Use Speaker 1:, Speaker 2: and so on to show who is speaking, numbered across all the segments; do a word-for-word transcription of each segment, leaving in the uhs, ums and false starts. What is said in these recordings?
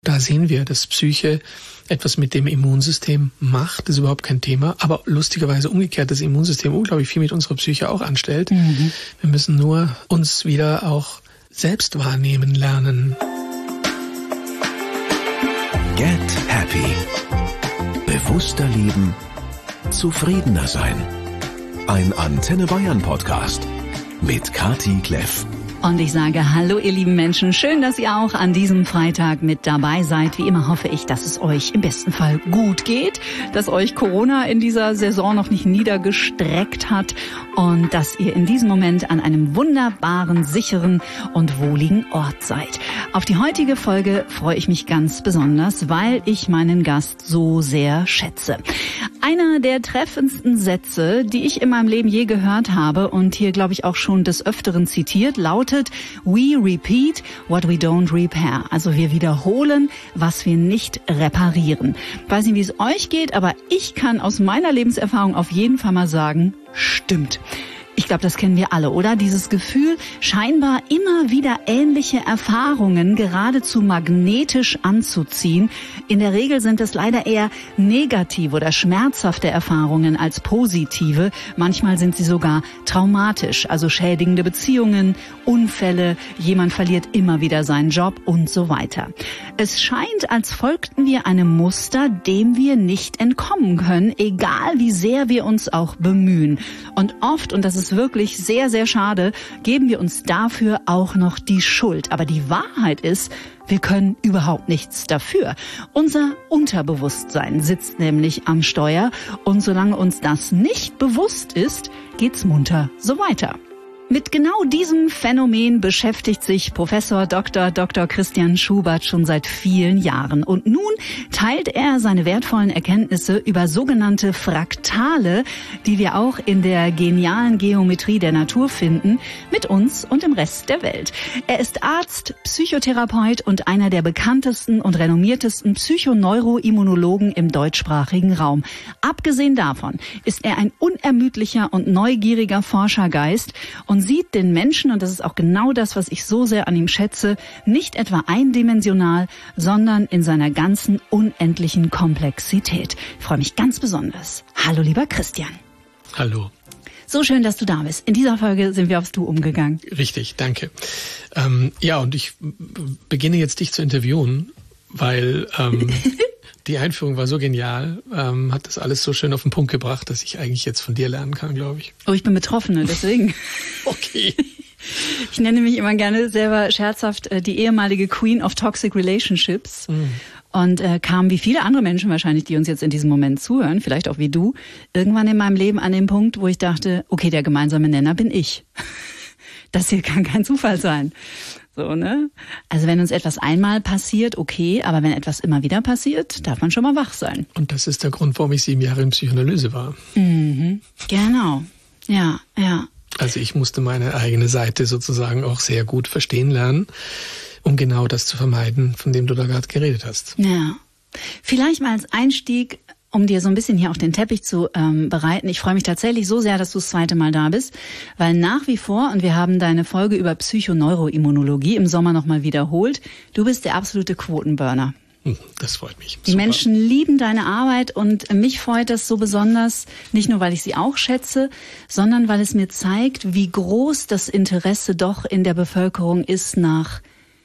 Speaker 1: da sehen wir, dass Psyche etwas mit dem Immunsystem macht, das ist überhaupt kein Thema, aber lustigerweise umgekehrt das Immunsystem unglaublich viel mit unserer Psyche auch anstellt. Mhm. Wir müssen nur uns wieder auch selbst wahrnehmen lernen.
Speaker 2: Get Happy. Bewusster leben, zufriedener sein. Ein Antenne Bayern Podcast mit Kati Kleff.
Speaker 3: Und ich sage hallo ihr lieben Menschen, schön, dass ihr auch an diesem Freitag mit dabei seid. Wie immer hoffe ich, dass es euch im besten Fall gut geht, dass euch Corona in dieser Saison noch nicht niedergestreckt hat und dass ihr in diesem Moment an einem wunderbaren, sicheren und wohligen Ort seid. Auf die heutige Folge freue ich mich ganz besonders, weil ich meinen Gast so sehr schätze. Einer der treffendsten Sätze, die ich in meinem Leben je gehört habe und hier, glaube ich, auch schon des Öfteren zitiert, lautet: We repeat what we don't repair. Also wir wiederholen, was wir nicht reparieren. Ich weiß nicht, wie es euch geht, aber ich kann aus meiner Lebenserfahrung auf jeden Fall mal sagen, stimmt. Ich glaube, das kennen wir alle, oder? Dieses Gefühl, scheinbar immer wieder ähnliche Erfahrungen geradezu magnetisch anzuziehen. In der Regel sind es leider eher negative oder schmerzhafte Erfahrungen als positive. Manchmal sind sie sogar traumatisch, also schädigende Beziehungen, Unfälle, jemand verliert immer wieder seinen Job und so weiter. Es scheint, als folgten wir einem Muster, dem wir nicht entkommen können, egal wie sehr wir uns auch bemühen. Und oft, und das ist wirklich sehr, sehr schade, geben wir uns dafür auch noch die Schuld. Aber die Wahrheit ist, wir können überhaupt nichts dafür. Unser Unterbewusstsein sitzt nämlich am Steuer und solange uns das nicht bewusst ist, geht's munter so weiter. Mit genau diesem Phänomen beschäftigt sich Professor Doktor Doktor Christian Schubert schon seit vielen Jahren. Und nun teilt er seine wertvollen Erkenntnisse über sogenannte Fraktale, die wir auch in der genialen Geometrie der Natur finden, mit uns und dem Rest der Welt. Er ist Arzt, Psychotherapeut und einer der bekanntesten und renommiertesten Psychoneuroimmunologen im deutschsprachigen Raum. Abgesehen davon ist er ein unermüdlicher und neugieriger Forschergeist und sieht den Menschen, und das ist auch genau das, was ich so sehr an ihm schätze, nicht etwa eindimensional, sondern in seiner ganzen unendlichen Komplexität. Ich freue mich ganz besonders. Hallo, lieber Christian.
Speaker 1: Hallo.
Speaker 3: So schön, dass du da bist. In dieser Folge sind wir aufs Du umgegangen.
Speaker 1: Richtig, danke. Ähm, ja, und ich beginne jetzt dich zu interviewen, weil ähm, die Einführung war so genial, ähm, hat das alles so schön auf den Punkt gebracht, dass ich eigentlich jetzt von dir lernen kann, glaube ich.
Speaker 3: Oh, ich bin Betroffene, deswegen.
Speaker 1: Okay.
Speaker 3: Ich nenne mich immer gerne selber scherzhaft äh, die ehemalige Queen of Toxic Relationships. Mhm. Und äh, kam wie viele andere Menschen wahrscheinlich, die uns jetzt in diesem Moment zuhören, vielleicht auch wie du, irgendwann in meinem Leben an den Punkt, wo ich dachte, okay, der gemeinsame Nenner bin ich. Das hier kann kein Zufall sein. So, ne? Also wenn uns etwas einmal passiert, okay, aber wenn etwas immer wieder passiert, darf man schon mal wach sein.
Speaker 1: Und das ist der Grund, warum ich sieben Jahre in Psychoanalyse war.
Speaker 3: Mhm. Genau. Ja, ja.
Speaker 1: Also ich musste meine eigene Seite sozusagen auch sehr gut verstehen lernen, um genau das zu vermeiden, von dem du da gerade geredet hast.
Speaker 3: Ja. Vielleicht mal als Einstieg, um dir so ein bisschen hier auf den Teppich zu ähm, bereiten. Ich freue mich tatsächlich so sehr, dass du das zweite Mal da bist, weil nach wie vor, und wir haben deine Folge über Psychoneuroimmunologie im Sommer nochmal wiederholt, du bist der absolute Quotenburner.
Speaker 1: Das freut mich.
Speaker 3: Die Super. Menschen lieben deine Arbeit und mich freut das so besonders, nicht nur, weil ich sie auch schätze, sondern weil es mir zeigt, wie groß das Interesse doch in der Bevölkerung ist nach,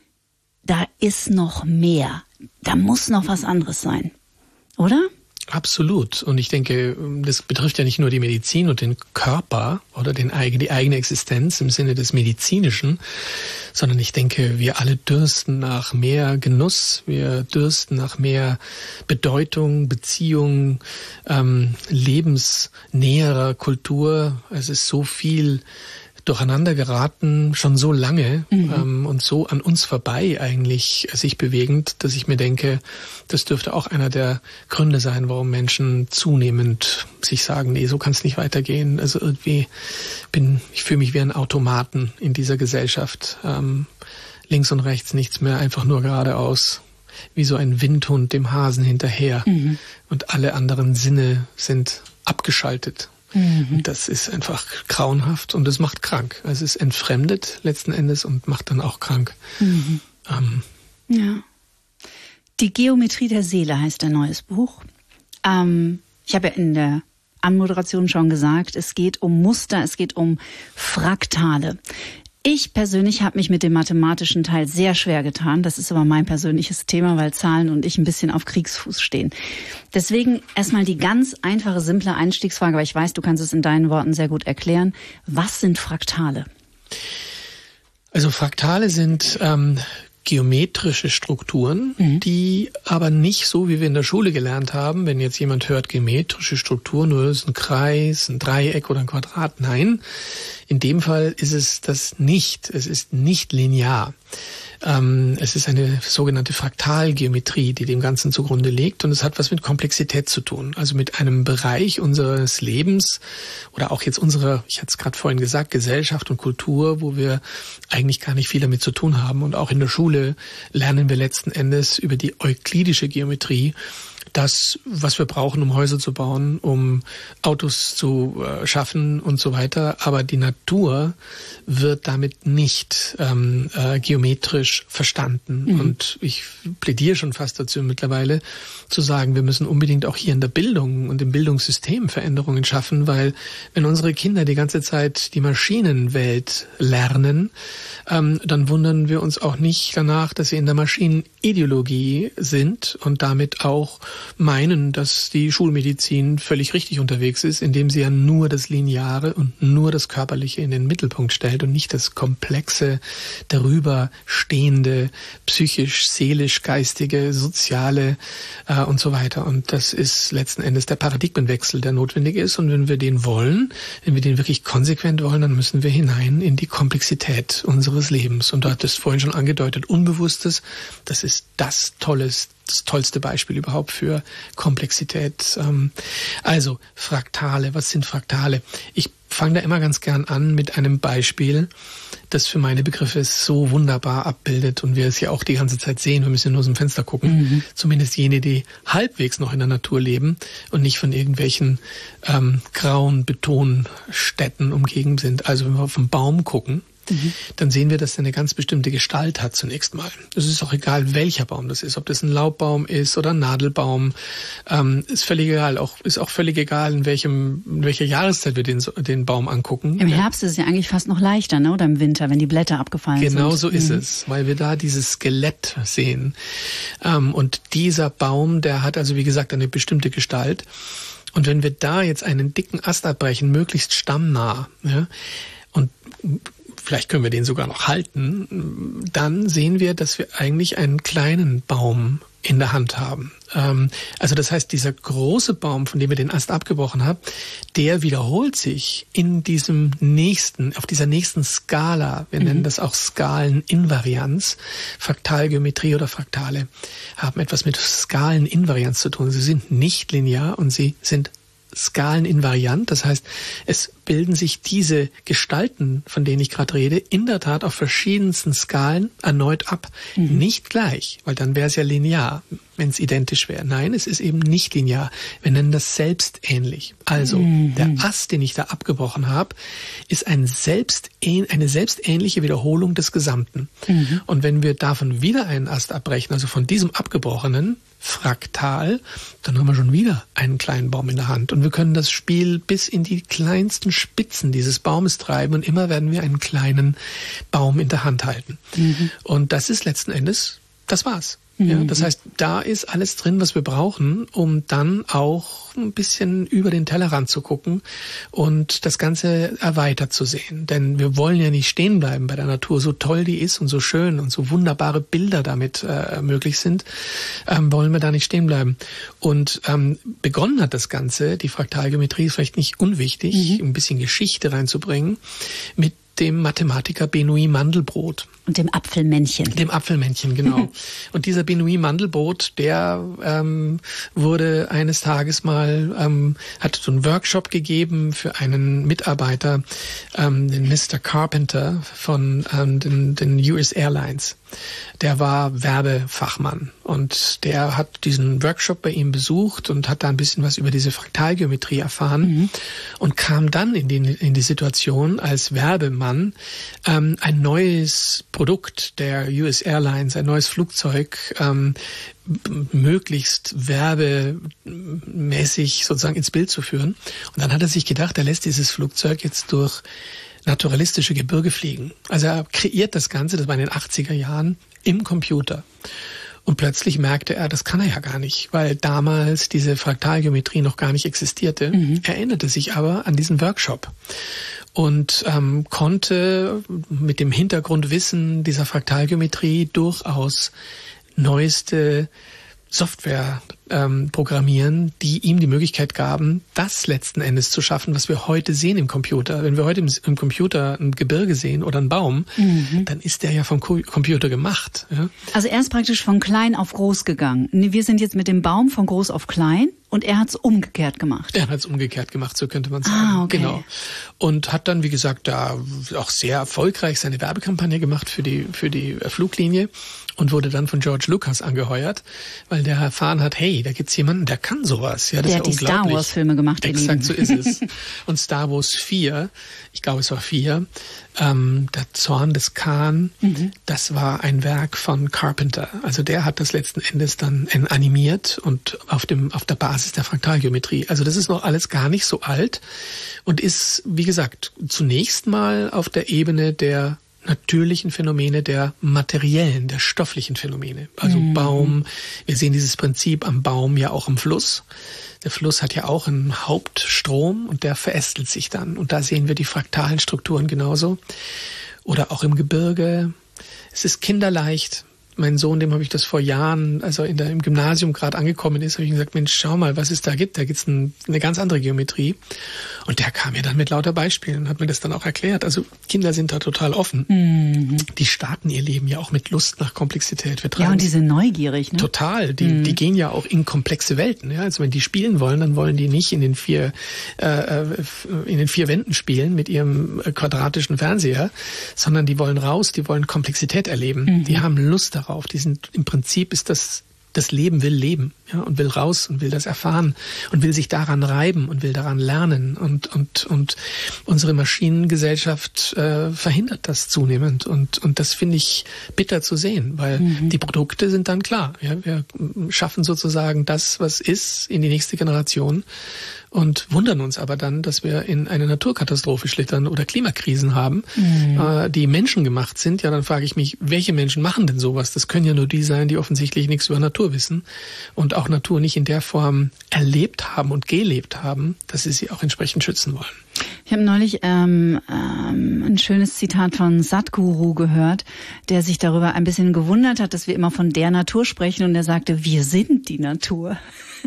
Speaker 3: da ist noch mehr, da muss noch was anderes sein, oder?
Speaker 1: Absolut. Und ich denke, das betrifft ja nicht nur die Medizin und den Körper oder den, die eigene Existenz im Sinne des Medizinischen, sondern ich denke, wir alle dürsten nach mehr Genuss, wir dürsten nach mehr Bedeutung, Beziehung, ähm, lebensnäherer Kultur. Es ist so viel durcheinander geraten, schon so lange mhm. ähm, und so an uns vorbei eigentlich sich bewegend, dass ich mir denke, das dürfte auch einer der Gründe sein, warum Menschen zunehmend sich sagen, nee, so kann es nicht weitergehen. Also irgendwie bin ich fühle mich wie ein Automaten in dieser Gesellschaft. Ähm, links und rechts nichts mehr, einfach nur geradeaus. Wie so ein Windhund dem Hasen hinterher. Mhm. Und alle anderen Sinne sind abgeschaltet. Mhm. Das ist einfach grauenhaft und das macht krank. Also es entfremdet letzten Endes und macht dann auch krank. Mhm. Ähm.
Speaker 3: Ja. Die Geometrie der Seele heißt ein neues Buch. Ähm, ich habe ja in der Anmoderation schon gesagt, es geht um Muster, es geht um Fraktale. Ich persönlich habe mich mit dem mathematischen Teil sehr schwer getan. Das ist aber mein persönliches Thema, weil Zahlen und ich ein bisschen auf Kriegsfuß stehen. Deswegen erstmal die ganz einfache, simple Einstiegsfrage, weil ich weiß, du kannst es in deinen Worten sehr gut erklären. Was sind Fraktale?
Speaker 1: Also Fraktale sind ähm, geometrische Strukturen, mhm. die aber nicht so, wie wir in der Schule gelernt haben, wenn jetzt jemand hört, geometrische Strukturen, nur das ist ein Kreis, ein Dreieck oder ein Quadrat. Nein, in dem Fall ist es das nicht. Es ist nicht linear. Ähm, es ist eine sogenannte Fraktalgeometrie, die dem Ganzen zugrunde liegt, und es hat was mit Komplexität zu tun. Also mit einem Bereich unseres Lebens oder auch jetzt unserer, ich hatte es gerade vorhin gesagt, Gesellschaft und Kultur, wo wir eigentlich gar nicht viel damit zu tun haben. Und auch in der Schule lernen wir letzten Endes über die euklidische Geometrie das, was wir brauchen, um Häuser zu bauen, um Autos zu äh, schaffen und so weiter. Aber die Natur wird damit nicht ähm, äh, geometrisch verstanden. Mhm. Und ich plädiere schon fast dazu mittlerweile, zu sagen, wir müssen unbedingt auch hier in der Bildung und im Bildungssystem Veränderungen schaffen, weil wenn unsere Kinder die ganze Zeit die Maschinenwelt lernen, ähm, dann wundern wir uns auch nicht danach, dass sie in der Maschinenideologie sind und damit auch meinen, dass die Schulmedizin völlig richtig unterwegs ist, indem sie ja nur das Lineare und nur das Körperliche in den Mittelpunkt stellt und nicht das komplexe, darüber stehende, psychisch, seelisch, geistige, soziale äh, und so weiter. Und das ist letzten Endes der Paradigmenwechsel, der notwendig ist. Und wenn wir den wollen, wenn wir den wirklich konsequent wollen, dann müssen wir hinein in die Komplexität unseres Lebens. Und du hattest vorhin schon angedeutet, Unbewusstes, das ist das Tolles, das tollste Beispiel überhaupt für Komplexität. Also Fraktale, was sind Fraktale? Ich fange da immer ganz gern an mit einem Beispiel, das für meine Begriffe es so wunderbar abbildet und wir es ja auch die ganze Zeit sehen, wir müssen nur aus dem Fenster gucken, mhm. zumindest jene, die halbwegs noch in der Natur leben und nicht von irgendwelchen ähm, grauen Betonstädten umgeben sind. Also wenn wir auf einen Baum gucken, Mhm. dann sehen wir, dass er eine ganz bestimmte Gestalt hat zunächst mal. Es ist auch egal, welcher Baum das ist, ob das ein Laubbaum ist oder ein Nadelbaum, ähm, ist völlig egal. Auch ist auch völlig egal, in welchem, in welcher Jahreszeit wir den, den Baum angucken.
Speaker 3: Im Herbst ist es ja eigentlich fast noch leichter, ne? Oder im Winter, wenn die Blätter abgefallen
Speaker 1: genau
Speaker 3: sind.
Speaker 1: Genau so ist
Speaker 3: mhm.
Speaker 1: es, weil wir da dieses Skelett sehen. Ähm, und dieser Baum, der hat also wie gesagt eine bestimmte Gestalt. Und wenn wir da jetzt einen dicken Ast abbrechen, möglichst stammnah, ja, und vielleicht können wir den sogar noch halten, dann sehen wir, dass wir eigentlich einen kleinen Baum in der Hand haben. Also das heißt, dieser große Baum, von dem wir den Ast abgebrochen haben, der wiederholt sich in diesem nächsten, auf dieser nächsten Skala. Wir mhm. nennen das auch Skaleninvarianz. Fraktalgeometrie oder Fraktale haben etwas mit Skaleninvarianz zu tun. Sie sind nicht linear und sie sind skaleninvariant, das heißt, es bilden sich diese Gestalten, von denen ich gerade rede, in der Tat auf verschiedensten Skalen erneut ab. Mhm. Nicht gleich, weil dann wäre es ja linear, wenn es identisch wäre. Nein, es ist eben nicht linear. Wir nennen das selbstähnlich. Also mhm. der Ast, den ich da abgebrochen habe, ist ein selbst, eine selbstähnliche Wiederholung des Gesamten. Mhm. Und wenn wir davon wieder einen Ast abbrechen, also von diesem abgebrochenen Fraktal, dann haben wir schon wieder einen kleinen Baum in der Hand. Und wir können das Spiel bis in die kleinsten Spitzen dieses Baumes treiben und immer werden wir einen kleinen Baum in der Hand halten. Mhm. Und das ist letzten Endes, das war's. Ja, das heißt, da ist alles drin, was wir brauchen, um dann auch ein bisschen über den Tellerrand zu gucken und das Ganze erweitert zu sehen. Denn wir wollen ja nicht stehen bleiben bei der Natur, so toll die ist und so schön und so wunderbare Bilder damit äh, möglich sind, ähm, wollen wir da nicht stehen bleiben. Und ähm, begonnen hat das Ganze, die Fraktalgeometrie ist vielleicht nicht unwichtig, mhm. ein bisschen Geschichte reinzubringen, mit dem Mathematiker Benoît Mandelbrot.
Speaker 3: Und dem Apfelmännchen.
Speaker 1: Dem Apfelmännchen, genau. Und dieser Benoît Mandelbrot, der ähm, wurde eines Tages mal, ähm, hat so einen Workshop gegeben für einen Mitarbeiter, ähm, den Mister Carpenter von ähm, den, den U S Airlines. Der war Werbefachmann und der hat diesen Workshop bei ihm besucht und hat da ein bisschen was über diese Fraktalgeometrie erfahren mhm. und kam dann in die, in die Situation als Werbemann, ähm, ein neues Produkt der U S Airlines, ein neues Flugzeug, ähm, möglichst werbemäßig sozusagen ins Bild zu führen. Und dann hat er sich gedacht, er lässt dieses Flugzeug jetzt durch naturalistische Gebirge fliegen. Also er kreiert das Ganze, das war in den achtziger Jahren, im Computer. Und plötzlich merkte er, das kann er ja gar nicht, weil damals diese Fraktalgeometrie noch gar nicht existierte. Mhm. Er erinnerte sich aber an diesen Workshop und ähm, konnte mit dem Hintergrundwissen dieser Fraktalgeometrie durchaus neueste Software ähm, programmieren, die ihm die Möglichkeit gaben, das letzten Endes zu schaffen, was wir heute sehen im Computer. Wenn wir heute im, im Computer ein Gebirge sehen oder einen Baum, mhm. dann ist der ja vom Co- Computer gemacht. Ja?
Speaker 3: Also er ist praktisch von klein auf groß gegangen. Wir sind jetzt mit dem Baum von groß auf klein und er hat es umgekehrt gemacht.
Speaker 1: Er hat es umgekehrt gemacht, so könnte man sagen.
Speaker 3: Ah, okay.
Speaker 1: Genau. Und hat dann, wie gesagt, da auch sehr erfolgreich seine Werbekampagne gemacht für die, für die Fluglinie. Und wurde dann von George Lucas angeheuert, weil der erfahren hat, hey, da gibt's jemanden, der kann sowas. Ja, das
Speaker 3: der
Speaker 1: ist
Speaker 3: hat die Star Wars Filme gemacht.
Speaker 1: Exakt, so ist es. Und Star Wars vier, ich glaube es war vier, ähm, der Zorn des Khan, mhm. das war ein Werk von Carpenter. Also der hat das letzten Endes dann animiert und auf dem auf der Basis der Fraktalgeometrie. Also das ist noch alles gar nicht so alt und ist, wie gesagt, zunächst mal auf der Ebene der natürlichen Phänomene, der materiellen, der stofflichen Phänomene. Also mhm. Baum, wir sehen dieses Prinzip am Baum ja auch im Fluss. Der Fluss hat ja auch einen Hauptstrom und der verästelt sich dann. Und da sehen wir die fraktalen Strukturen genauso. Oder auch im Gebirge. Es ist kinderleicht. Mein Sohn, dem habe ich das vor Jahren, also in der, im Gymnasium gerade angekommen ist, habe ich gesagt, Mensch, schau mal, was es da gibt. Da gibt's ein, eine ganz andere Geometrie. Und der kam mir dann mit lauter Beispielen und hat mir das dann auch erklärt. Also Kinder sind da total offen. Mhm. Die starten ihr Leben ja auch mit Lust nach Komplexität. Wir
Speaker 3: ja, und die sind neugierig, ne?
Speaker 1: Total. Die, mhm. die gehen ja auch in komplexe Welten. Ja? Also wenn die spielen wollen, dann wollen die nicht in den vier, äh, in den vier Wänden spielen mit ihrem quadratischen Fernseher, sondern die wollen raus, die wollen Komplexität erleben. Mhm. Die haben Lust darauf. Die sind, im Prinzip ist das, das Leben will leben, ja, und will raus und will das erfahren und will sich daran reiben und will daran lernen und, und, und unsere Maschinengesellschaft äh, verhindert das zunehmend und, und das finde ich bitter zu sehen, weil mhm. die Produkte sind dann klar, ja, wir schaffen sozusagen das, was ist, in die nächste Generation und wundern uns aber dann, dass wir in eine Naturkatastrophe schlittern oder Klimakrisen haben, mhm. äh, die menschengemacht sind. Ja, dann frage ich mich, welche Menschen machen denn sowas? Das können ja nur die sein, die offensichtlich nichts über Natur wissen und auch Natur nicht in der Form erlebt haben und gelebt haben, dass sie sie auch entsprechend schützen wollen.
Speaker 3: Ich habe neulich ähm, ähm, ein schönes Zitat von Sadhguru gehört, der sich darüber ein bisschen gewundert hat, dass wir immer von der Natur sprechen und er sagte, wir sind die Natur.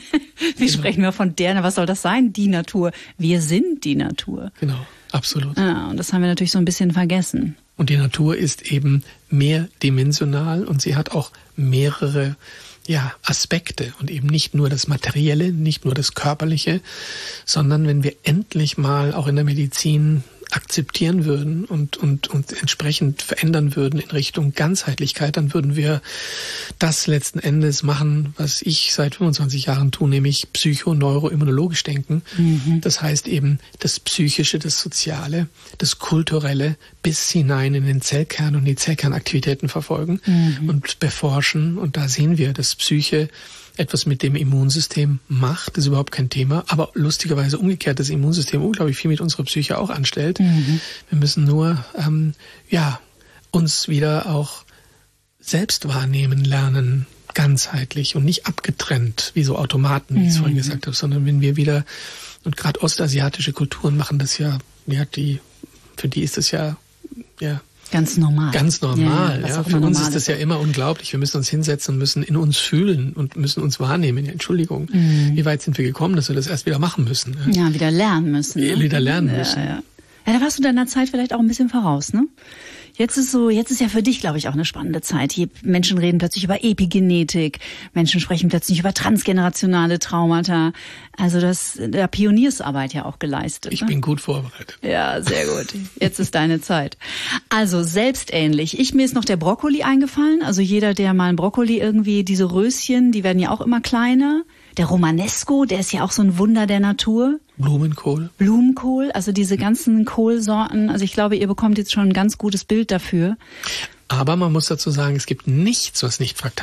Speaker 3: Wir genau. sprechen nur von der, was soll das sein? Die Natur. Wir sind die Natur.
Speaker 1: Genau, absolut.
Speaker 3: Ja, und das haben wir natürlich so ein bisschen vergessen.
Speaker 1: Und die Natur ist eben mehrdimensional und sie hat auch mehrere ja, Aspekte und eben nicht nur das Materielle, nicht nur das Körperliche, sondern wenn wir endlich mal auch in der Medizin akzeptieren würden und, und, und entsprechend verändern würden in Richtung Ganzheitlichkeit, dann würden wir das letzten Endes machen, was ich seit fünfundzwanzig Jahren tue, nämlich psycho-neuroimmunologisch denken. Mhm. Das heißt eben das Psychische, das Soziale, das Kulturelle bis hinein in den Zellkern und die Zellkernaktivitäten verfolgen mhm. und beforschen. Und da sehen wir, dass Psyche etwas mit dem Immunsystem macht, das ist überhaupt kein Thema, aber lustigerweise umgekehrt das Immunsystem unglaublich viel mit unserer Psyche auch anstellt. Mhm. Wir müssen nur ähm, ja uns wieder auch selbst wahrnehmen lernen, ganzheitlich und nicht abgetrennt, wie so Automaten, wie mhm. ich es vorhin gesagt habe, sondern wenn wir wieder, und gerade ostasiatische Kulturen machen das ja, ja die, für die ist das ja, ja,
Speaker 3: Ganz normal.
Speaker 1: Ganz normal. Ja, ja. Für uns ist das ja immer unglaublich. Wir müssen uns hinsetzen und müssen in uns fühlen und müssen uns wahrnehmen. Ja, Entschuldigung, mhm. wie weit sind wir gekommen, dass wir das erst wieder machen müssen?
Speaker 3: Ja, ja wieder lernen müssen. Ne?
Speaker 1: Wieder lernen
Speaker 3: ja,
Speaker 1: müssen.
Speaker 3: Ja. Ja, da warst du deiner Zeit vielleicht auch ein bisschen voraus, ne? Jetzt ist so, jetzt ist ja für dich, glaube ich, auch eine spannende Zeit. Hier, Menschen reden plötzlich über Epigenetik, Menschen sprechen plötzlich über transgenerationale Traumata. Also das, da Pioniersarbeit ja auch geleistet.
Speaker 1: Ich
Speaker 3: ne?
Speaker 1: bin gut vorbereitet.
Speaker 3: Ja, sehr gut. Jetzt ist deine Zeit. Also selbstähnlich. Ich, mir ist noch der Brokkoli eingefallen. Also jeder, der mal ein Brokkoli irgendwie, diese Röschen, die werden ja auch immer kleiner. Der Romanesco, der ist ja auch so ein Wunder der Natur.
Speaker 1: Blumenkohl.
Speaker 3: Blumenkohl, also diese ganzen Kohlsorten. Also ich glaube, ihr bekommt jetzt schon ein ganz gutes Bild dafür.
Speaker 1: Aber man muss dazu sagen, es gibt nichts, was nicht fraktal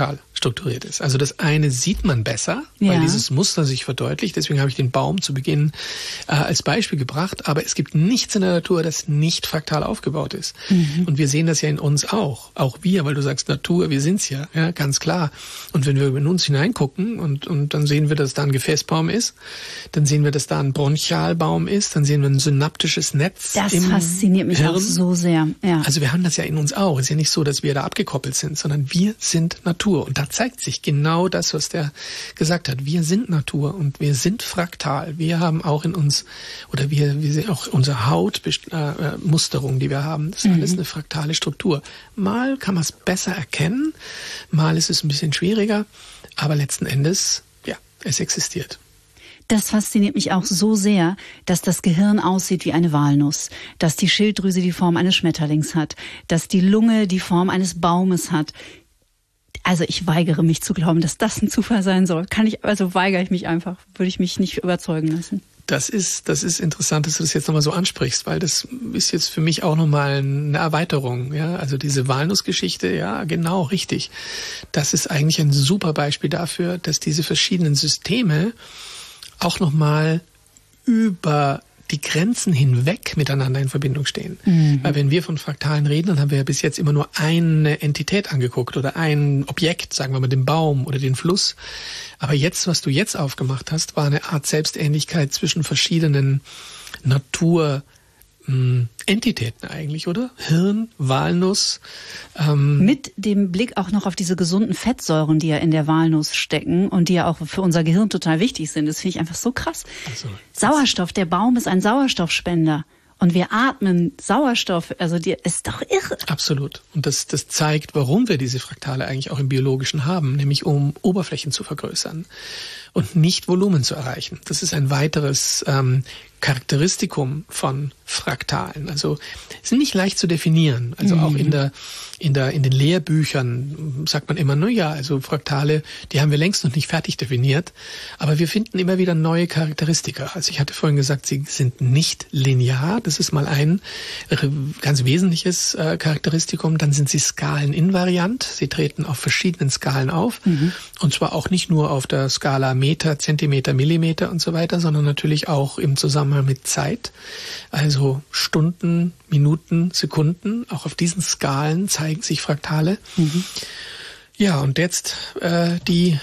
Speaker 1: strukturiert ist. Also das eine sieht man besser,
Speaker 3: ja.
Speaker 1: weil dieses Muster sich verdeutlicht. Deswegen habe ich den Baum zu Beginn äh, als Beispiel gebracht. Aber es gibt nichts in der Natur, das nicht fraktal aufgebaut ist. Mhm. Und wir sehen das ja in uns auch. Auch wir, weil du sagst Natur, wir sind's ja, ja, ganz klar. Und wenn wir in uns hineingucken und, und dann sehen wir, dass da ein Gefäßbaum ist, dann sehen wir, dass da ein Bronchialbaum ist, dann sehen wir ein synaptisches Netz
Speaker 3: das
Speaker 1: im
Speaker 3: fasziniert mich
Speaker 1: Hirn.
Speaker 3: Auch so sehr. Ja.
Speaker 1: Also wir haben das ja in uns auch. Es ist ja nicht so, dass wir da abgekoppelt sind, sondern wir sind Natur. Und da zeigt sich genau das, was der gesagt hat. Wir sind Natur und wir sind fraktal. Wir haben auch in uns, oder wir, wir sehen auch unsere Hautmusterung, die wir haben. Das ist alles eine fraktale Struktur. Mal kann man es besser erkennen, mal ist es ein bisschen schwieriger, aber letzten Endes, ja, es existiert.
Speaker 3: Das fasziniert mich auch so sehr, dass das Gehirn aussieht wie eine Walnuss, dass die Schilddrüse die Form eines Schmetterlings hat, dass die Lunge die Form eines Baumes hat. Also ich weigere mich zu glauben, dass das ein Zufall sein soll. Kann ich, also weigere ich mich einfach, würde ich mich nicht überzeugen lassen.
Speaker 1: Das ist, das ist interessant, dass du das jetzt nochmal so ansprichst, weil das ist jetzt für mich auch nochmal eine Erweiterung, ja. Also diese Walnussgeschichte, ja, genau, richtig. Das ist eigentlich ein super Beispiel dafür, dass diese verschiedenen Systeme auch nochmal über die Grenzen hinweg miteinander in Verbindung stehen. Mhm. Weil wenn wir von Fraktalen reden, dann haben wir ja bis jetzt immer nur eine Entität angeguckt oder ein Objekt, sagen wir mal den Baum oder den Fluss. Aber jetzt, was du jetzt aufgemacht hast, war eine Art Selbstähnlichkeit zwischen verschiedenen Natur- Entitäten eigentlich, oder? Hirn, Walnuss. Ähm
Speaker 3: Mit dem Blick auch noch auf diese gesunden Fettsäuren, die ja in der Walnuss stecken und die ja auch für unser Gehirn total wichtig sind. Das finde ich einfach so krass. Also, Sauerstoff, der Baum ist ein Sauerstoffspender. Und wir atmen Sauerstoff, also die ist doch irre.
Speaker 1: Absolut. Und das, das zeigt, warum wir diese Fraktale eigentlich auch im Biologischen haben, nämlich um Oberflächen zu vergrößern und nicht Volumen zu erreichen. Das ist ein weiteres ähm, Charakteristikum von Fraktalen. Also sind nicht leicht zu definieren. Also mhm. auch in der in der in den Lehrbüchern sagt man immer, na ja, also Fraktale, die haben wir längst noch nicht fertig definiert, aber wir finden immer wieder neue Charakteristika. Also ich hatte vorhin gesagt, sie sind nicht linear. Das ist mal ein ganz wesentliches äh, Charakteristikum. Dann sind sie skaleninvariant. Sie treten auf verschiedenen Skalen auf. Mhm. Und zwar auch nicht nur auf der Skala Meter, Zentimeter, Millimeter und so weiter, sondern natürlich auch im Zusammenhang mit Zeit. Also Stunden, Minuten, Sekunden. Auch auf diesen Skalen zeigen sich Fraktale. Mhm. Ja, und jetzt äh, die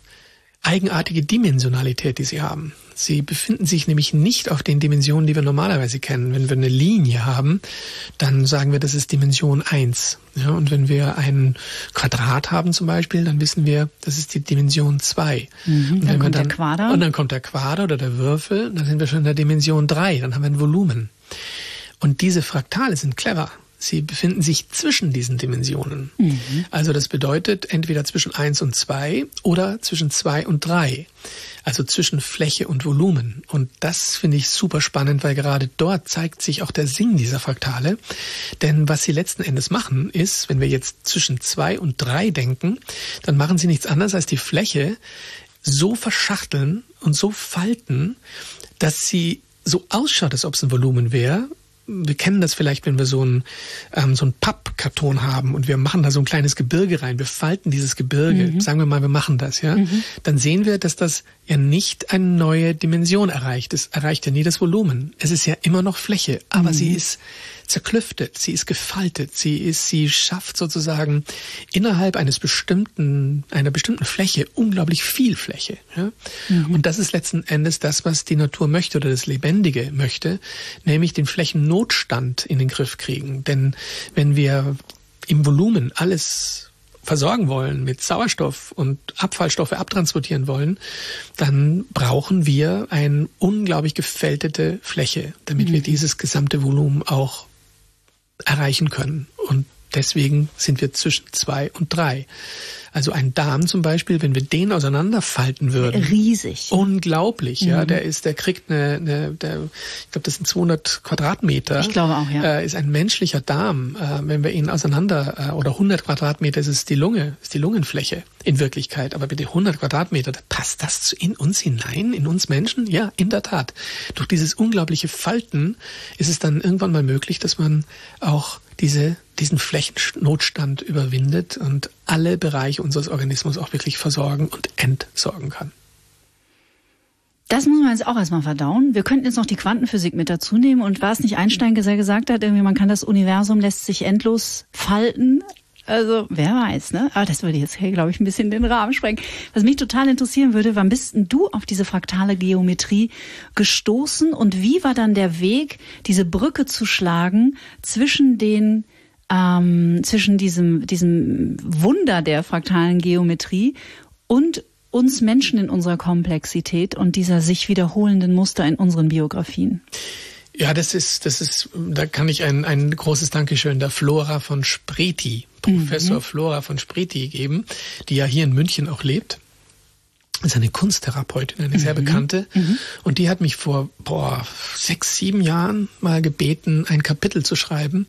Speaker 1: eigenartige Dimensionalität, die sie haben. Sie befinden sich nämlich nicht auf den Dimensionen, die wir normalerweise kennen. Wenn wir eine Linie haben, dann sagen wir, das ist Dimension eins. Ja, und wenn wir ein Quadrat haben zum Beispiel, dann wissen wir, das ist die Dimension zwei.
Speaker 3: Mhm,
Speaker 1: und
Speaker 3: dann kommt
Speaker 1: dann,
Speaker 3: der Quader.
Speaker 1: Und dann kommt der Quader oder der Würfel, dann sind wir schon in der Dimension drei. Dann haben wir ein Volumen. Und diese Fraktale sind clever. Sie befinden sich zwischen diesen Dimensionen. Mhm. Also das bedeutet entweder zwischen eins und zwei oder zwischen zwei und drei. Also zwischen Fläche und Volumen. Und das finde ich super spannend, weil gerade dort zeigt sich auch der Sinn dieser Fraktale. Denn was sie letzten Endes machen, ist, wenn wir jetzt zwischen zwei und drei denken, dann machen sie nichts anderes als die Fläche so verschachteln und so falten, dass sie so ausschaut, als ob es ein Volumen wäre. Wir kennen das vielleicht, wenn wir so ein ähm, so ein Pappkarton haben und wir machen da so ein kleines Gebirge rein. Wir falten dieses Gebirge. Mhm. Sagen wir mal, wir machen das, ja. Mhm. Dann sehen wir, dass das ja nicht eine neue Dimension erreicht. Es erreicht ja nie das Volumen. Es ist ja immer noch Fläche, aber mhm. sie ist zerklüftet, sie ist gefaltet, sie ist, sie schafft sozusagen innerhalb eines bestimmten, einer bestimmten Fläche unglaublich viel Fläche. Ja? Mhm. Und das ist letzten Endes das, was die Natur möchte oder das Lebendige möchte, nämlich den Flächennotstand in den Griff kriegen. Denn wenn wir im Volumen alles versorgen wollen, mit Sauerstoff und Abfallstoffe abtransportieren wollen, dann brauchen wir eine unglaublich gefältete Fläche, damit mhm. wir dieses gesamte Volumen auch erreichen können. Und deswegen sind wir zwischen zwei und drei. Also ein Darm zum Beispiel, wenn wir den auseinanderfalten würden.
Speaker 3: Riesig.
Speaker 1: Unglaublich,
Speaker 3: mhm.
Speaker 1: ja. Der ist, der kriegt eine, eine der, ich glaube, das sind zweihundert Quadratmeter.
Speaker 3: Ich glaube auch, ja.
Speaker 1: Äh, ist ein menschlicher Darm. Äh, wenn wir ihn auseinander, äh, oder hundert Quadratmeter ist es die Lunge, ist die Lungenfläche in Wirklichkeit. Aber bitte hundert Quadratmeter, passt das in uns hinein, in uns Menschen? Ja, in der Tat. Durch dieses unglaubliche Falten ist es dann irgendwann mal möglich, dass man auch diese diesen Flächennotstand überwindet und alle Bereiche unseres Organismus auch wirklich versorgen und entsorgen kann.
Speaker 3: Das muss man jetzt auch erstmal verdauen. Wir könnten jetzt noch die Quantenphysik mit dazu nehmen. Und war es nicht Einstein, der gesagt hat, irgendwie man kann das Universum lässt sich endlos falten? Also wer weiß, ne? Aber das würde jetzt, hey, glaube ich, ein bisschen den Rahmen sprengen. Was mich total interessieren würde, wann bist denn du auf diese fraktale Geometrie gestoßen und wie war dann der Weg, diese Brücke zu schlagen zwischen den ähm, zwischen diesem diesem Wunder der fraktalen Geometrie und uns Menschen in unserer Komplexität und dieser sich wiederholenden Muster in unseren Biografien?
Speaker 1: Ja, das ist, das ist, da kann ich ein, ein großes Dankeschön der Flora von Spreti, Professor mhm. Flora von Spreti geben, die ja hier in München auch lebt. Das ist eine Kunsttherapeutin, eine mhm. sehr bekannte. Mhm. Und die hat mich vor, boah, sechs, sieben Jahren mal gebeten, ein Kapitel zu schreiben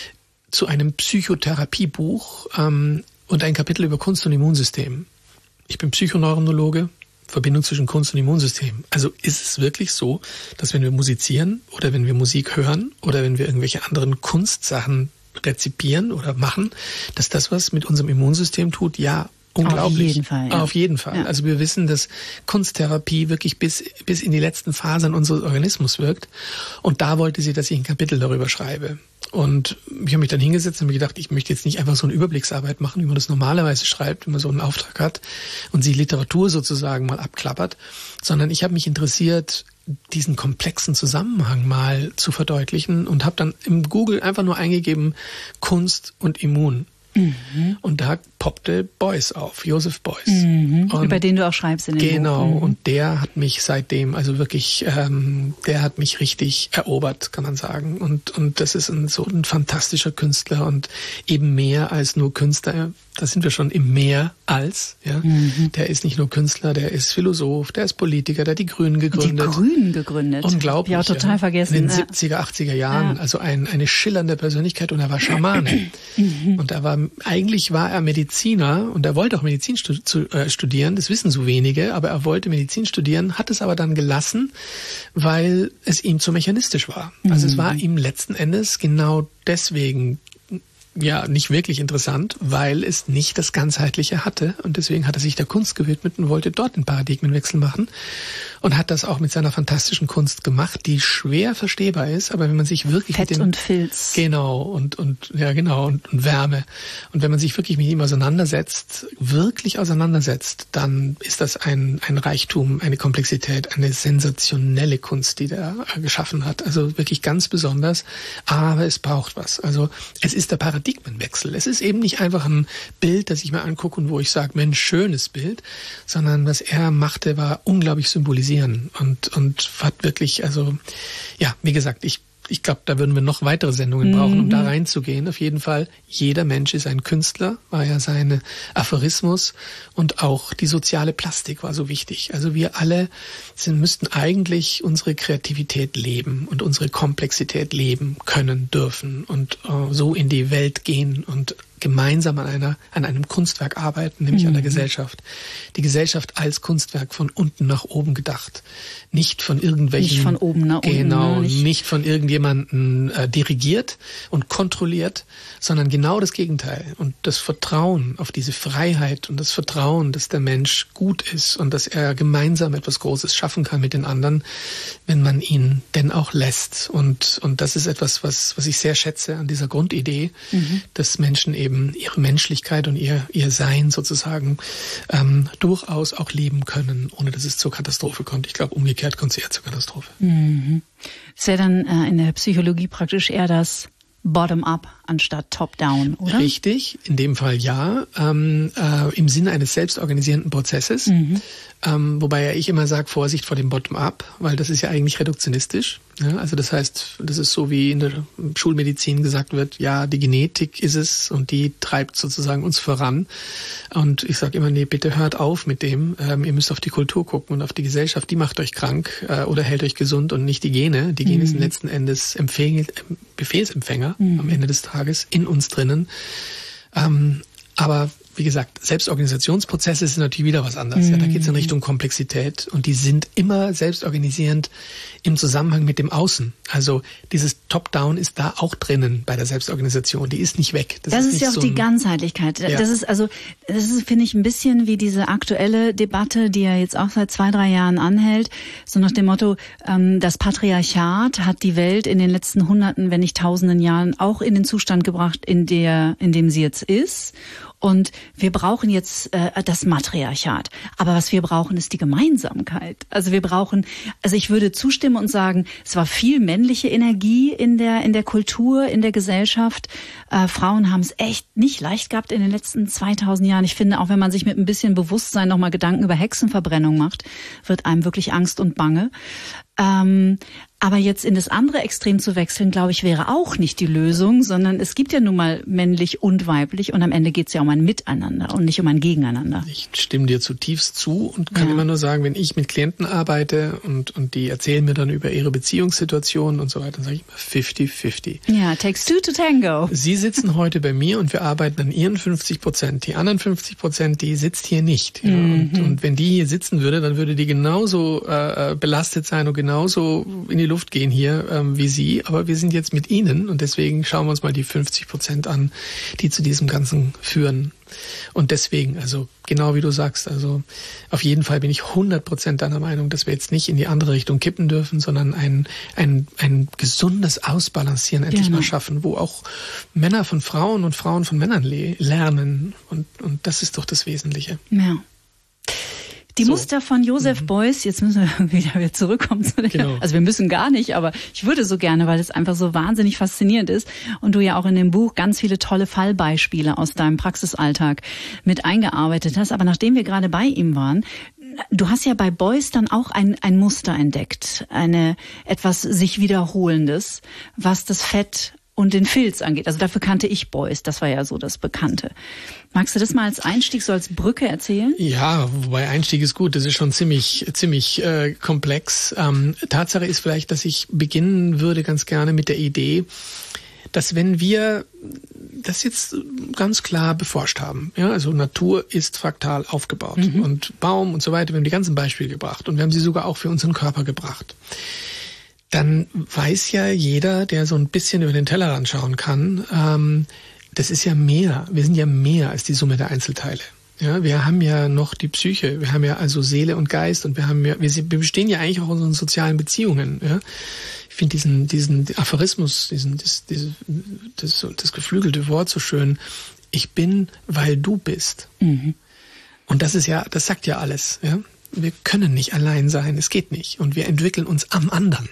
Speaker 1: zu einem Psychotherapiebuch, ähm, und ein Kapitel über Kunst und Immunsystem. Ich bin Psychoneuronologe, Verbindung zwischen Kunst und Immunsystem. Also ist es wirklich so, dass wenn wir musizieren oder wenn wir Musik hören oder wenn wir irgendwelche anderen Kunstsachen rezipieren oder machen, dass das was mit unserem Immunsystem tut? Ja, unglaublich.
Speaker 3: Auf jeden Fall. Ja.
Speaker 1: Auf jeden Fall. Ja. Also wir wissen, dass Kunsttherapie wirklich bis, bis in die letzten Fasern unseres Organismus wirkt. Und da wollte sie, dass ich ein Kapitel darüber schreibe. Und ich habe mich dann hingesetzt und mir gedacht, ich möchte jetzt nicht einfach so eine Überblicksarbeit machen, wie man das normalerweise schreibt, wenn man so einen Auftrag hat und sie Literatur sozusagen mal abklappert, sondern ich habe mich interessiert, diesen komplexen Zusammenhang mal zu verdeutlichen und habe dann im Google einfach nur eingegeben Kunst und Immun. Mhm. Und da poppte Beuys auf, Joseph Beuys.
Speaker 3: Mhm. Über den du auch schreibst in dem
Speaker 1: Genau,
Speaker 3: Buch. Mhm.
Speaker 1: Und der hat mich seitdem, also wirklich, ähm, der hat mich richtig erobert, kann man sagen. Und und das ist ein, so ein fantastischer Künstler und eben mehr als nur Künstler. Da sind wir schon im Mehr als. Ja, mhm. Der ist nicht nur Künstler, der ist Philosoph, der ist Politiker, der hat die Grünen gegründet.
Speaker 3: Die Grünen gegründet.
Speaker 1: Unglaublich.
Speaker 3: Ja, total ja. vergessen.
Speaker 1: In den
Speaker 3: ja.
Speaker 1: siebziger, achtziger Jahren.
Speaker 3: Ja.
Speaker 1: Also ein, eine schillernde Persönlichkeit und er war Schamane. mhm. Und er war, eigentlich war er Mediziner und er wollte auch Medizin studieren, das wissen so wenige, aber er wollte Medizin studieren, hat es aber dann gelassen, weil es ihm zu mechanistisch war. Also mhm. es war ihm letzten Endes genau deswegen ja nicht wirklich interessant, weil es nicht das Ganzheitliche hatte und deswegen hat er sich der Kunst gewidmet und wollte dort den Paradigmenwechsel machen und hat das auch mit seiner fantastischen Kunst gemacht, die schwer verstehbar ist, aber wenn man sich wirklich
Speaker 3: Fett
Speaker 1: mit dem
Speaker 3: und Filz
Speaker 1: genau und und ja genau und, und Wärme und wenn man sich wirklich mit ihm auseinandersetzt, wirklich auseinandersetzt, dann ist das ein ein Reichtum, eine Komplexität, eine sensationelle Kunst, die der geschaffen hat, also wirklich ganz besonders, aber es braucht was, also es ist der Paradigmenwechsel. Paradigmenwechsel. Es ist eben nicht einfach ein Bild, das ich mir angucke und wo ich sage, Mensch, schönes Bild, sondern was er machte, war unglaublich symbolisieren und und hat wirklich, also ja, wie gesagt, ich Ich glaube, da würden wir noch weitere Sendungen brauchen, um mhm. da reinzugehen. Auf jeden Fall, jeder Mensch ist ein Künstler, war ja sein Aphorismus. Und auch die soziale Plastik war so wichtig. Also wir alle sind, müssten eigentlich unsere Kreativität leben und unsere Komplexität leben können, dürfen und äh, so in die Welt gehen und gemeinsam an einer an einem Kunstwerk arbeiten, nämlich mhm. an der Gesellschaft. Die Gesellschaft als Kunstwerk von unten nach oben gedacht, nicht von irgendwelchen
Speaker 3: nicht von oben nach unten,
Speaker 1: genau
Speaker 3: nicht,
Speaker 1: nicht von irgendjemanden äh, dirigiert und kontrolliert, sondern genau das Gegenteil und das Vertrauen auf diese Freiheit und das Vertrauen, dass der Mensch gut ist und dass er gemeinsam etwas Großes schaffen kann mit den anderen, wenn man ihn denn auch lässt und und das ist etwas, was was ich sehr schätze an dieser Grundidee, mhm. dass Menschen eben ihre Menschlichkeit und ihr ihr Sein sozusagen ähm, durchaus auch leben können, ohne dass es zur Katastrophe kommt. Ich glaube, umgekehrt kommt es eher zur Katastrophe.
Speaker 3: Mhm. Das wäre dann äh, in der Psychologie praktisch eher das Bottom-up anstatt Top-down, oder?
Speaker 1: Richtig, in dem Fall ja, ähm, äh, im Sinne eines selbstorganisierenden Prozesses. Mhm. Ähm, wobei ja ich immer sage, Vorsicht vor dem Bottom-up, weil das ist ja eigentlich reduktionistisch. Ja? Also das heißt, das ist so, wie in der Schulmedizin gesagt wird, ja, die Genetik ist es und die treibt sozusagen uns voran. Und ich sage immer, nee, bitte hört auf mit dem. Ähm, ihr müsst auf die Kultur gucken und auf die Gesellschaft, die macht euch krank äh, oder hält euch gesund und nicht die Gene. Die Gene mhm. sind letzten Endes Empfäng- Befehlsempfänger mhm. am Ende des Tages in uns drinnen. Ähm, aber wie gesagt, Selbstorganisationsprozesse sind natürlich wieder was anderes. Mhm. Ja, da geht es in Richtung Komplexität und die sind immer selbstorganisierend im Zusammenhang mit dem Außen. Also dieses Top-Down ist da auch drinnen bei der Selbstorganisation. Die ist nicht weg.
Speaker 3: Das, das ist, ist ja auch so die Ganzheitlichkeit. Ja. Das ist also, das ist, finde ich, ein bisschen wie diese aktuelle Debatte, die ja jetzt auch seit zwei, drei Jahren anhält. So nach dem Motto, ähm, das Patriarchat hat die Welt in den letzten Hunderten, wenn nicht Tausenden Jahren auch in den Zustand gebracht, in der, in dem sie jetzt ist. Und wir brauchen jetzt äh, das Matriarchat. Aber was wir brauchen, ist die Gemeinsamkeit. Also wir brauchen, also ich würde zustimmen und sagen, es war viel männliche Energie in der in der Kultur, in der Gesellschaft. Äh, Frauen haben es echt nicht leicht gehabt in den letzten zweitausend Jahren. Ich finde, auch wenn man sich mit ein bisschen Bewusstsein nochmal Gedanken über Hexenverbrennung macht, wird einem wirklich Angst und Bange. Ähm, aber jetzt in das andere Extrem zu wechseln, glaube ich, wäre auch nicht die Lösung, sondern es gibt ja nun mal männlich und weiblich und am Ende geht es ja um ein Miteinander und nicht um ein Gegeneinander.
Speaker 1: Ich stimme dir zutiefst zu und kann ja. immer nur sagen, wenn ich mit Klienten arbeite und, und die erzählen mir dann über ihre Beziehungssituationen und so weiter, dann sage ich immer fifty fifty.
Speaker 3: Ja, takes two to tango.
Speaker 1: Sie sitzen heute bei mir und wir arbeiten an ihren fünfzig Prozent. Die anderen fünfzig Prozent, die sitzt hier nicht. Ja. Mhm. Und, und wenn die hier sitzen würde, dann würde die genauso äh, belastet sein und genauso in die Luft gehen hier ähm, wie Sie, aber wir sind jetzt mit Ihnen und deswegen schauen wir uns mal die fünfzig Prozent an, die zu diesem Ganzen führen. Und deswegen, also genau wie du sagst, also auf jeden Fall bin ich hundert Prozent deiner Meinung, dass wir jetzt nicht in die andere Richtung kippen dürfen, sondern ein, ein, ein gesundes Ausbalancieren endlich genau. mal schaffen, wo auch Männer von Frauen und Frauen von Männern le- lernen und, und das ist doch das Wesentliche.
Speaker 3: Ja. Die so. Muster von Joseph mhm. Beuys, jetzt müssen wir wieder zurückkommen zu der, genau. also wir müssen gar nicht, aber ich würde so gerne, weil es einfach so wahnsinnig faszinierend ist und du ja auch in dem Buch ganz viele tolle Fallbeispiele aus deinem Praxisalltag mit eingearbeitet hast. Aber nachdem wir gerade bei ihm waren, du hast ja bei Beuys dann auch ein, ein Muster entdeckt, eine etwas sich Wiederholendes, was das Fett und den Filz angeht. Also dafür kannte ich Beuys, das war ja so das Bekannte. Magst du das mal als Einstieg, so als Brücke erzählen?
Speaker 1: Ja, wobei Einstieg ist gut, das ist schon ziemlich ziemlich äh, komplex. Ähm, Tatsache ist vielleicht, dass ich beginnen würde ganz gerne mit der Idee, dass wenn wir das jetzt ganz klar beforscht haben, ja, also Natur ist fraktal aufgebaut mhm. und Baum und so weiter, wir haben die ganzen Beispiele gebracht und wir haben sie sogar auch für unseren Körper gebracht. Dann weiß ja jeder, der so ein bisschen über den Tellerrand schauen kann, ähm, das ist ja mehr, wir sind ja mehr als die Summe der Einzelteile. Ja, wir haben ja noch die Psyche, wir haben ja also Seele und Geist und wir haben ja, wir, wir bestehen ja eigentlich auch in unseren sozialen Beziehungen. Ja. Ich finde diesen, diesen Aphorismus, diesen, das, das, das, das geflügelte Wort so schön. Ich bin, weil du bist. Mhm. Und das ist ja, das sagt ja alles. Ja. Wir können nicht allein sein, es geht nicht. Und wir entwickeln uns am anderen.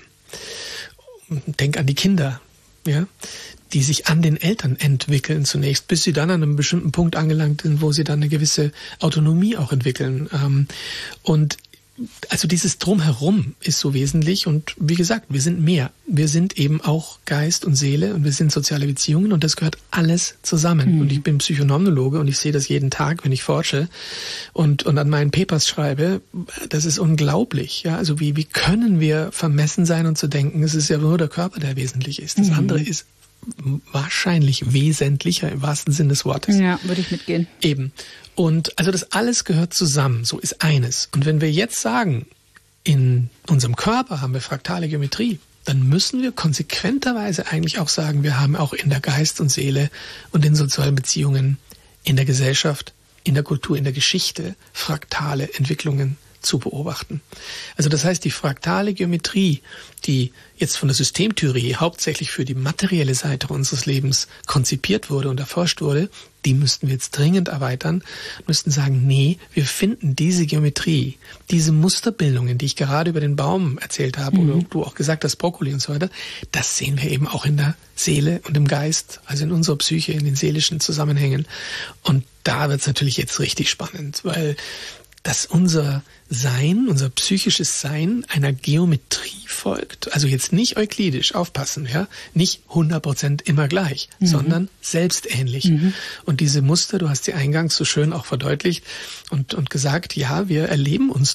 Speaker 1: Denk an die Kinder, ja, die sich an den Eltern entwickeln zunächst, bis sie dann an einem bestimmten Punkt angelangt sind, wo sie dann eine gewisse Autonomie auch entwickeln. Und also dieses Drumherum ist so wesentlich und wie gesagt, wir sind mehr. Wir sind eben auch Geist und Seele und wir sind soziale Beziehungen und das gehört alles zusammen. Mhm. Und ich bin Psychonomnologe und ich sehe das jeden Tag, wenn ich forsche und, und an meinen Papers schreibe. Das ist unglaublich. Ja, also wie, wie können wir vermessen sein und zu denken, es ist ja nur der Körper, der wesentlich ist. Das mhm. andere ist wahrscheinlich wesentlicher im wahrsten Sinne des Wortes.
Speaker 3: Ja, würde ich mitgehen.
Speaker 1: Eben. Und also das alles gehört zusammen, so ist eines. Und wenn wir jetzt sagen, in unserem Körper haben wir fraktale Geometrie, dann müssen wir konsequenterweise eigentlich auch sagen, wir haben auch in der Geist und Seele und in sozialen Beziehungen, in der Gesellschaft, in der Kultur, in der Geschichte fraktale Entwicklungen zu beobachten. Also das heißt, die fraktale Geometrie, die jetzt von der Systemtheorie hauptsächlich für die materielle Seite unseres Lebens konzipiert wurde und erforscht wurde, die müssten wir jetzt dringend erweitern, müssten sagen, nee, wir finden diese Geometrie, diese Musterbildungen, die ich gerade über den Baum erzählt habe, mhm. oder du auch gesagt hast, Brokkoli und so weiter, das sehen wir eben auch in der Seele und im Geist, also in unserer Psyche, in den seelischen Zusammenhängen. Und da wird es natürlich jetzt richtig spannend, weil dass unser Sein, unser psychisches Sein einer Geometrie folgt. Also jetzt nicht euklidisch, aufpassen, ja, nicht hundert Prozent immer gleich, mhm. sondern selbstähnlich. Mhm. Und diese Muster, du hast sie eingangs so schön auch verdeutlicht und, und gesagt, ja, wir erleben uns doch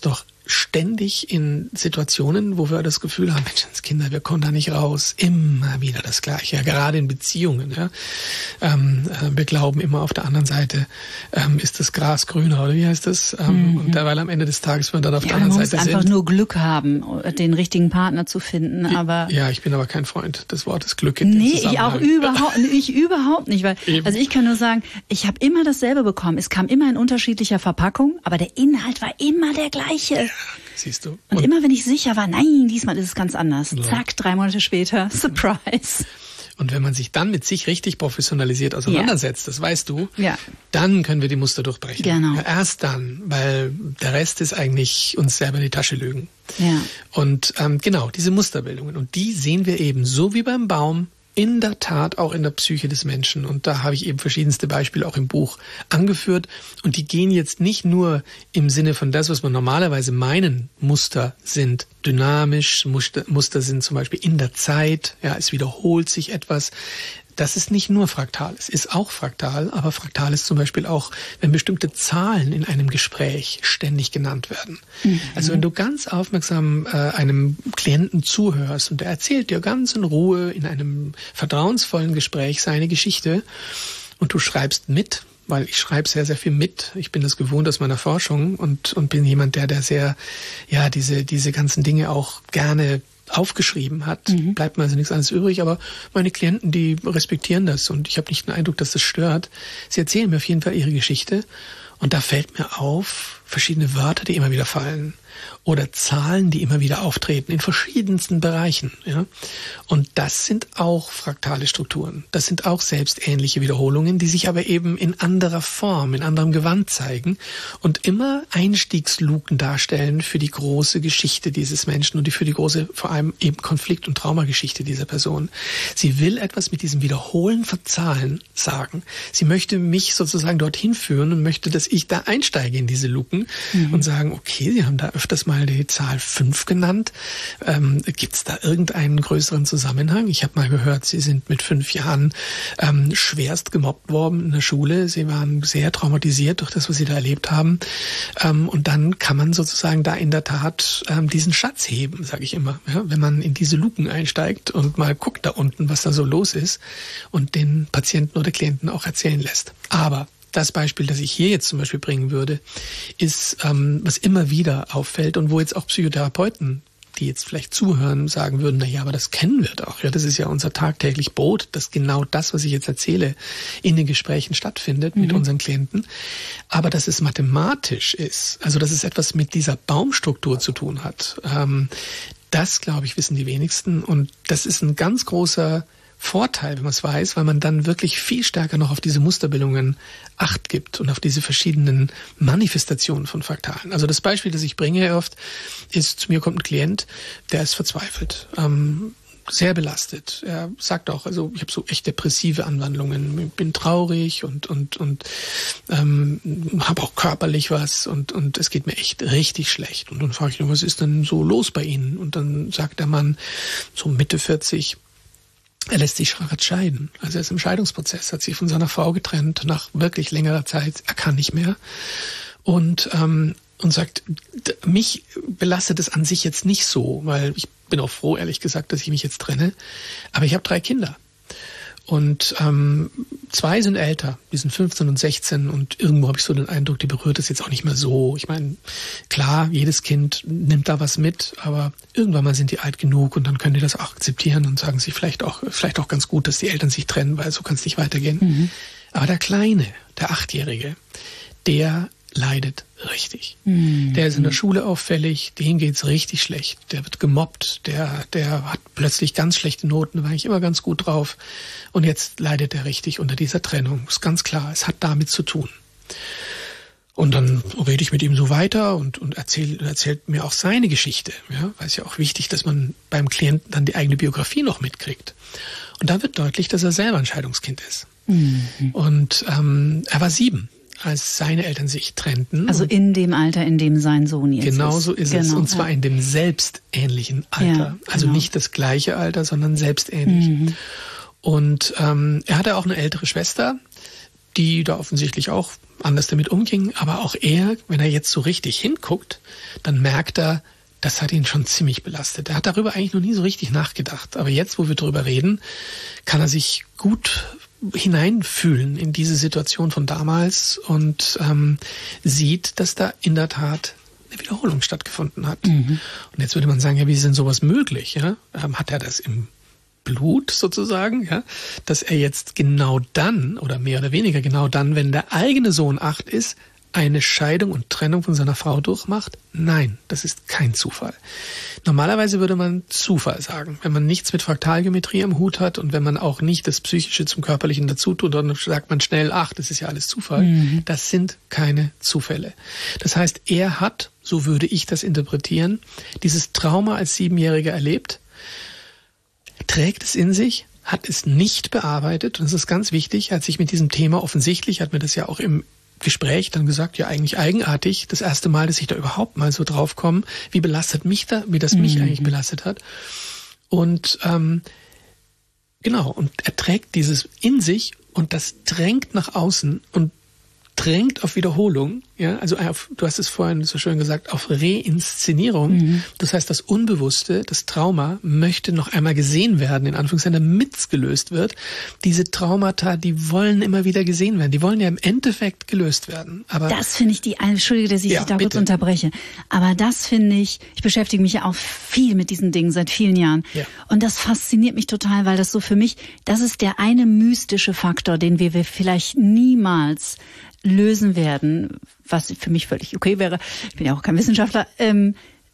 Speaker 1: ständig in Situationen, wo wir das Gefühl haben, Menschenskinder, wir kommen da nicht raus. Immer wieder das Gleiche, ja, gerade in Beziehungen. Ja. Ähm, äh, wir glauben immer auf der anderen Seite, ähm, ist das Gras grüner oder wie heißt das? Ähm, mhm. Und derweil am Ende des Tages, wenn wir dann auf
Speaker 3: ja,
Speaker 1: der anderen
Speaker 3: man
Speaker 1: Seite
Speaker 3: muss
Speaker 1: sind.
Speaker 3: einfach nur Glück haben, den richtigen Partner zu finden. Aber
Speaker 1: ja, ich bin aber kein Freund des Wortes Glück.
Speaker 3: In nee, ich auch überhaupt, ich überhaupt nicht. Weil, also ich kann nur sagen, ich habe immer dasselbe bekommen. Es kam immer in unterschiedlicher Verpackung, aber der Inhalt war immer der gleiche.
Speaker 1: Ja, siehst du.
Speaker 3: Und, und immer wenn ich sicher war, nein, diesmal ist es ganz anders. Ja. Zack, drei Monate später, Surprise.
Speaker 1: Und wenn man sich dann mit sich richtig professionalisiert auseinandersetzt, ja. das weißt du,
Speaker 3: ja.
Speaker 1: dann können wir die Muster durchbrechen.
Speaker 3: Genau.
Speaker 1: Ja, erst dann, weil der Rest ist eigentlich uns selber in die Tasche lügen.
Speaker 3: Ja.
Speaker 1: Und ähm, genau, diese Musterbildungen. Und die sehen wir eben so wie beim Baum, in der Tat auch in der Psyche des Menschen. Und da habe ich eben verschiedenste Beispiele auch im Buch angeführt. Und die gehen jetzt nicht nur im Sinne von das, was man normalerweise meinen, Muster sind dynamisch, Muster, Muster sind zum Beispiel in der Zeit, ja, es wiederholt sich etwas. Das ist nicht nur fraktal, es ist auch fraktal, aber fraktal ist zum Beispiel auch, wenn bestimmte Zahlen in einem Gespräch ständig genannt werden. Mhm. Also wenn du ganz aufmerksam äh, einem Klienten zuhörst und der erzählt dir ganz in Ruhe in einem vertrauensvollen Gespräch seine Geschichte und du schreibst mit, weil ich schreibe sehr, sehr viel mit. Ich bin das gewohnt aus meiner Forschung und, und bin jemand, der, der sehr, ja, diese, diese ganzen Dinge auch gerne aufgeschrieben hat, mhm. bleibt mir also nichts anderes übrig, aber meine Klienten, die respektieren das und ich habe nicht den Eindruck, dass das stört. Sie erzählen mir auf jeden Fall ihre Geschichte und da fällt mir auf verschiedene Wörter, die immer wieder fallen oder Zahlen, die immer wieder auftreten in verschiedensten Bereichen. Ja? Und das sind auch fraktale Strukturen. Das sind auch selbstähnliche Wiederholungen, die sich aber eben in anderer Form, in anderem Gewand zeigen und immer Einstiegsluken darstellen für die große Geschichte dieses Menschen und die für die große, vor allem eben Konflikt- und Traumageschichte dieser Person. Sie will etwas mit diesem Wiederholen von Zahlen sagen. Sie möchte mich sozusagen dorthin führen und möchte, dass ich da einsteige in diese Luken mhm. und sagen, okay, Sie haben da öfters mal die Zahl fünf genannt. Ähm, Gibt es da irgendeinen größeren Zusammenhang? Ich habe mal gehört, Sie sind mit fünf Jahren ähm, schwerst gemobbt worden in der Schule. Sie waren sehr traumatisiert durch das, was Sie da erlebt haben. Ähm, und dann kann man sozusagen da in der Tat ähm, diesen Schatz heben, sage ich immer. Ja? Wenn man in diese Luken einsteigt und mal guckt da unten, was da so los ist und den Patienten oder Klienten auch erzählen lässt. Aber das Beispiel, das ich hier jetzt zum Beispiel bringen würde, ist, ähm, was immer wieder auffällt und wo jetzt auch Psychotherapeuten, die jetzt vielleicht zuhören, sagen würden, na ja, aber das kennen wir doch. Ja, das ist ja unser tagtäglich Brot, dass genau das, was ich jetzt erzähle, in den Gesprächen stattfindet mhm. mit unseren Klienten. Aber dass es mathematisch ist, also dass es etwas mit dieser Baumstruktur zu tun hat, ähm, das, glaube ich, wissen die wenigsten. Und das ist ein ganz großer Vorteil, wenn man es weiß, weil man dann wirklich viel stärker noch auf diese Musterbildungen Acht gibt und auf diese verschiedenen Manifestationen von Fraktalen. Also das Beispiel, das ich bringe oft, ist, zu mir kommt ein Klient, der ist verzweifelt, ähm, sehr belastet. Er sagt auch, also ich habe so echt depressive Anwandlungen, ich bin traurig und und und ähm, habe auch körperlich was und und es geht mir echt richtig schlecht. Und dann frage ich ihn, was ist denn so los bei Ihnen? Und dann sagt der Mann, so Mitte vierzig, er lässt sich gerade scheiden. Also er ist im Scheidungsprozess, hat sich von seiner Frau getrennt nach wirklich längerer Zeit. Er kann nicht mehr. Und, ähm, und sagt, mich belastet es an sich jetzt nicht so, weil ich bin auch froh, ehrlich gesagt, dass ich mich jetzt trenne. Aber ich habe drei Kinder. Und ähm, zwei sind älter, die sind fünfzehn und sechzehn und irgendwo habe ich so den Eindruck, die berührt es jetzt auch nicht mehr so. Ich meine, klar, jedes Kind nimmt da was mit, aber irgendwann mal sind die alt genug und dann können die das auch akzeptieren und sagen sich vielleicht auch vielleicht auch ganz gut, dass die Eltern sich trennen, weil so kann es nicht weitergehen. Mhm. Aber der Kleine, der Achtjährige, der leidet richtig. Mhm. Der ist in der Schule auffällig, dem geht's richtig schlecht. Der wird gemobbt, der der hat plötzlich ganz schlechte Noten, da war ich immer ganz gut drauf. Und jetzt leidet er richtig unter dieser Trennung. Ist ganz klar, es hat damit zu tun. Und dann rede ich mit ihm so weiter und, und erzähl, erzählt mir auch seine Geschichte. Ja, weil es ja auch wichtig, dass man beim Klienten dann die eigene Biografie noch mitkriegt. Und da wird deutlich, dass er selber ein Scheidungskind ist. Mhm. Und ähm, er war sieben, als seine Eltern sich trennten.
Speaker 3: Also in dem Alter, in dem sein Sohn jetzt
Speaker 1: genau
Speaker 3: ist.
Speaker 1: Genau so ist
Speaker 3: genau,
Speaker 1: es. Und zwar
Speaker 3: ja.
Speaker 1: in dem selbstähnlichen Alter. Ja, genau. Also nicht das gleiche Alter, sondern selbstähnlich. Mhm. Und ähm, er hatte auch eine ältere Schwester, die da offensichtlich auch anders damit umgingen. Aber auch er, wenn er jetzt so richtig hinguckt, dann merkt er, das hat ihn schon ziemlich belastet. Er hat darüber eigentlich noch nie so richtig nachgedacht. Aber jetzt, wo wir darüber reden, kann er sich gut hineinfühlen in diese Situation von damals und ähm, sieht, dass da in der Tat eine Wiederholung stattgefunden hat. Mhm. Und jetzt würde man sagen, ja, wie ist denn sowas möglich? Ja? Ähm, hat er das im Blut sozusagen, ja, dass er jetzt genau dann oder mehr oder weniger genau dann, wenn der eigene Sohn acht ist, eine Scheidung und Trennung von seiner Frau durchmacht? Nein, das ist kein Zufall. Normalerweise würde man Zufall sagen, wenn man nichts mit Fraktalgeometrie am Hut hat und wenn man auch nicht das Psychische zum Körperlichen dazu tut, dann sagt man schnell, ach, das ist ja alles Zufall. Mhm. Das sind keine Zufälle. Das heißt, er hat, so würde ich das interpretieren, dieses Trauma als Siebenjähriger erlebt, trägt es in sich, hat es nicht bearbeitet und das ist ganz wichtig, er hat sich mit diesem Thema offensichtlich, hat mir das ja auch im Gespräch dann gesagt, ja eigentlich eigenartig, das erste Mal, dass ich da überhaupt mal so drauf komme, wie belastet mich da, wie das mich mhm. eigentlich belastet hat. Und ähm, genau, und er trägt dieses in sich und das drängt nach außen und drängt auf Wiederholung, ja, also auf, du hast es vorhin so schön gesagt, auf Reinszenierung. Mhm. Das heißt, das Unbewusste, das Trauma möchte noch einmal gesehen werden, in Anführungszeichen, damit es gelöst wird. Diese Traumata, die wollen immer wieder gesehen werden. Die wollen ja im Endeffekt gelöst werden. Aber
Speaker 3: das finde ich die, Entschuldige, dass ich ja, dich da bitte. kurz unterbreche. Aber das finde ich, ich beschäftige mich ja auch viel mit diesen Dingen seit vielen Jahren. Ja. Und das fasziniert mich total, weil das so für mich, das ist der eine mystische Faktor, den wir, wir vielleicht niemals lösen werden, was für mich völlig okay wäre, ich bin ja auch kein Wissenschaftler, ähm,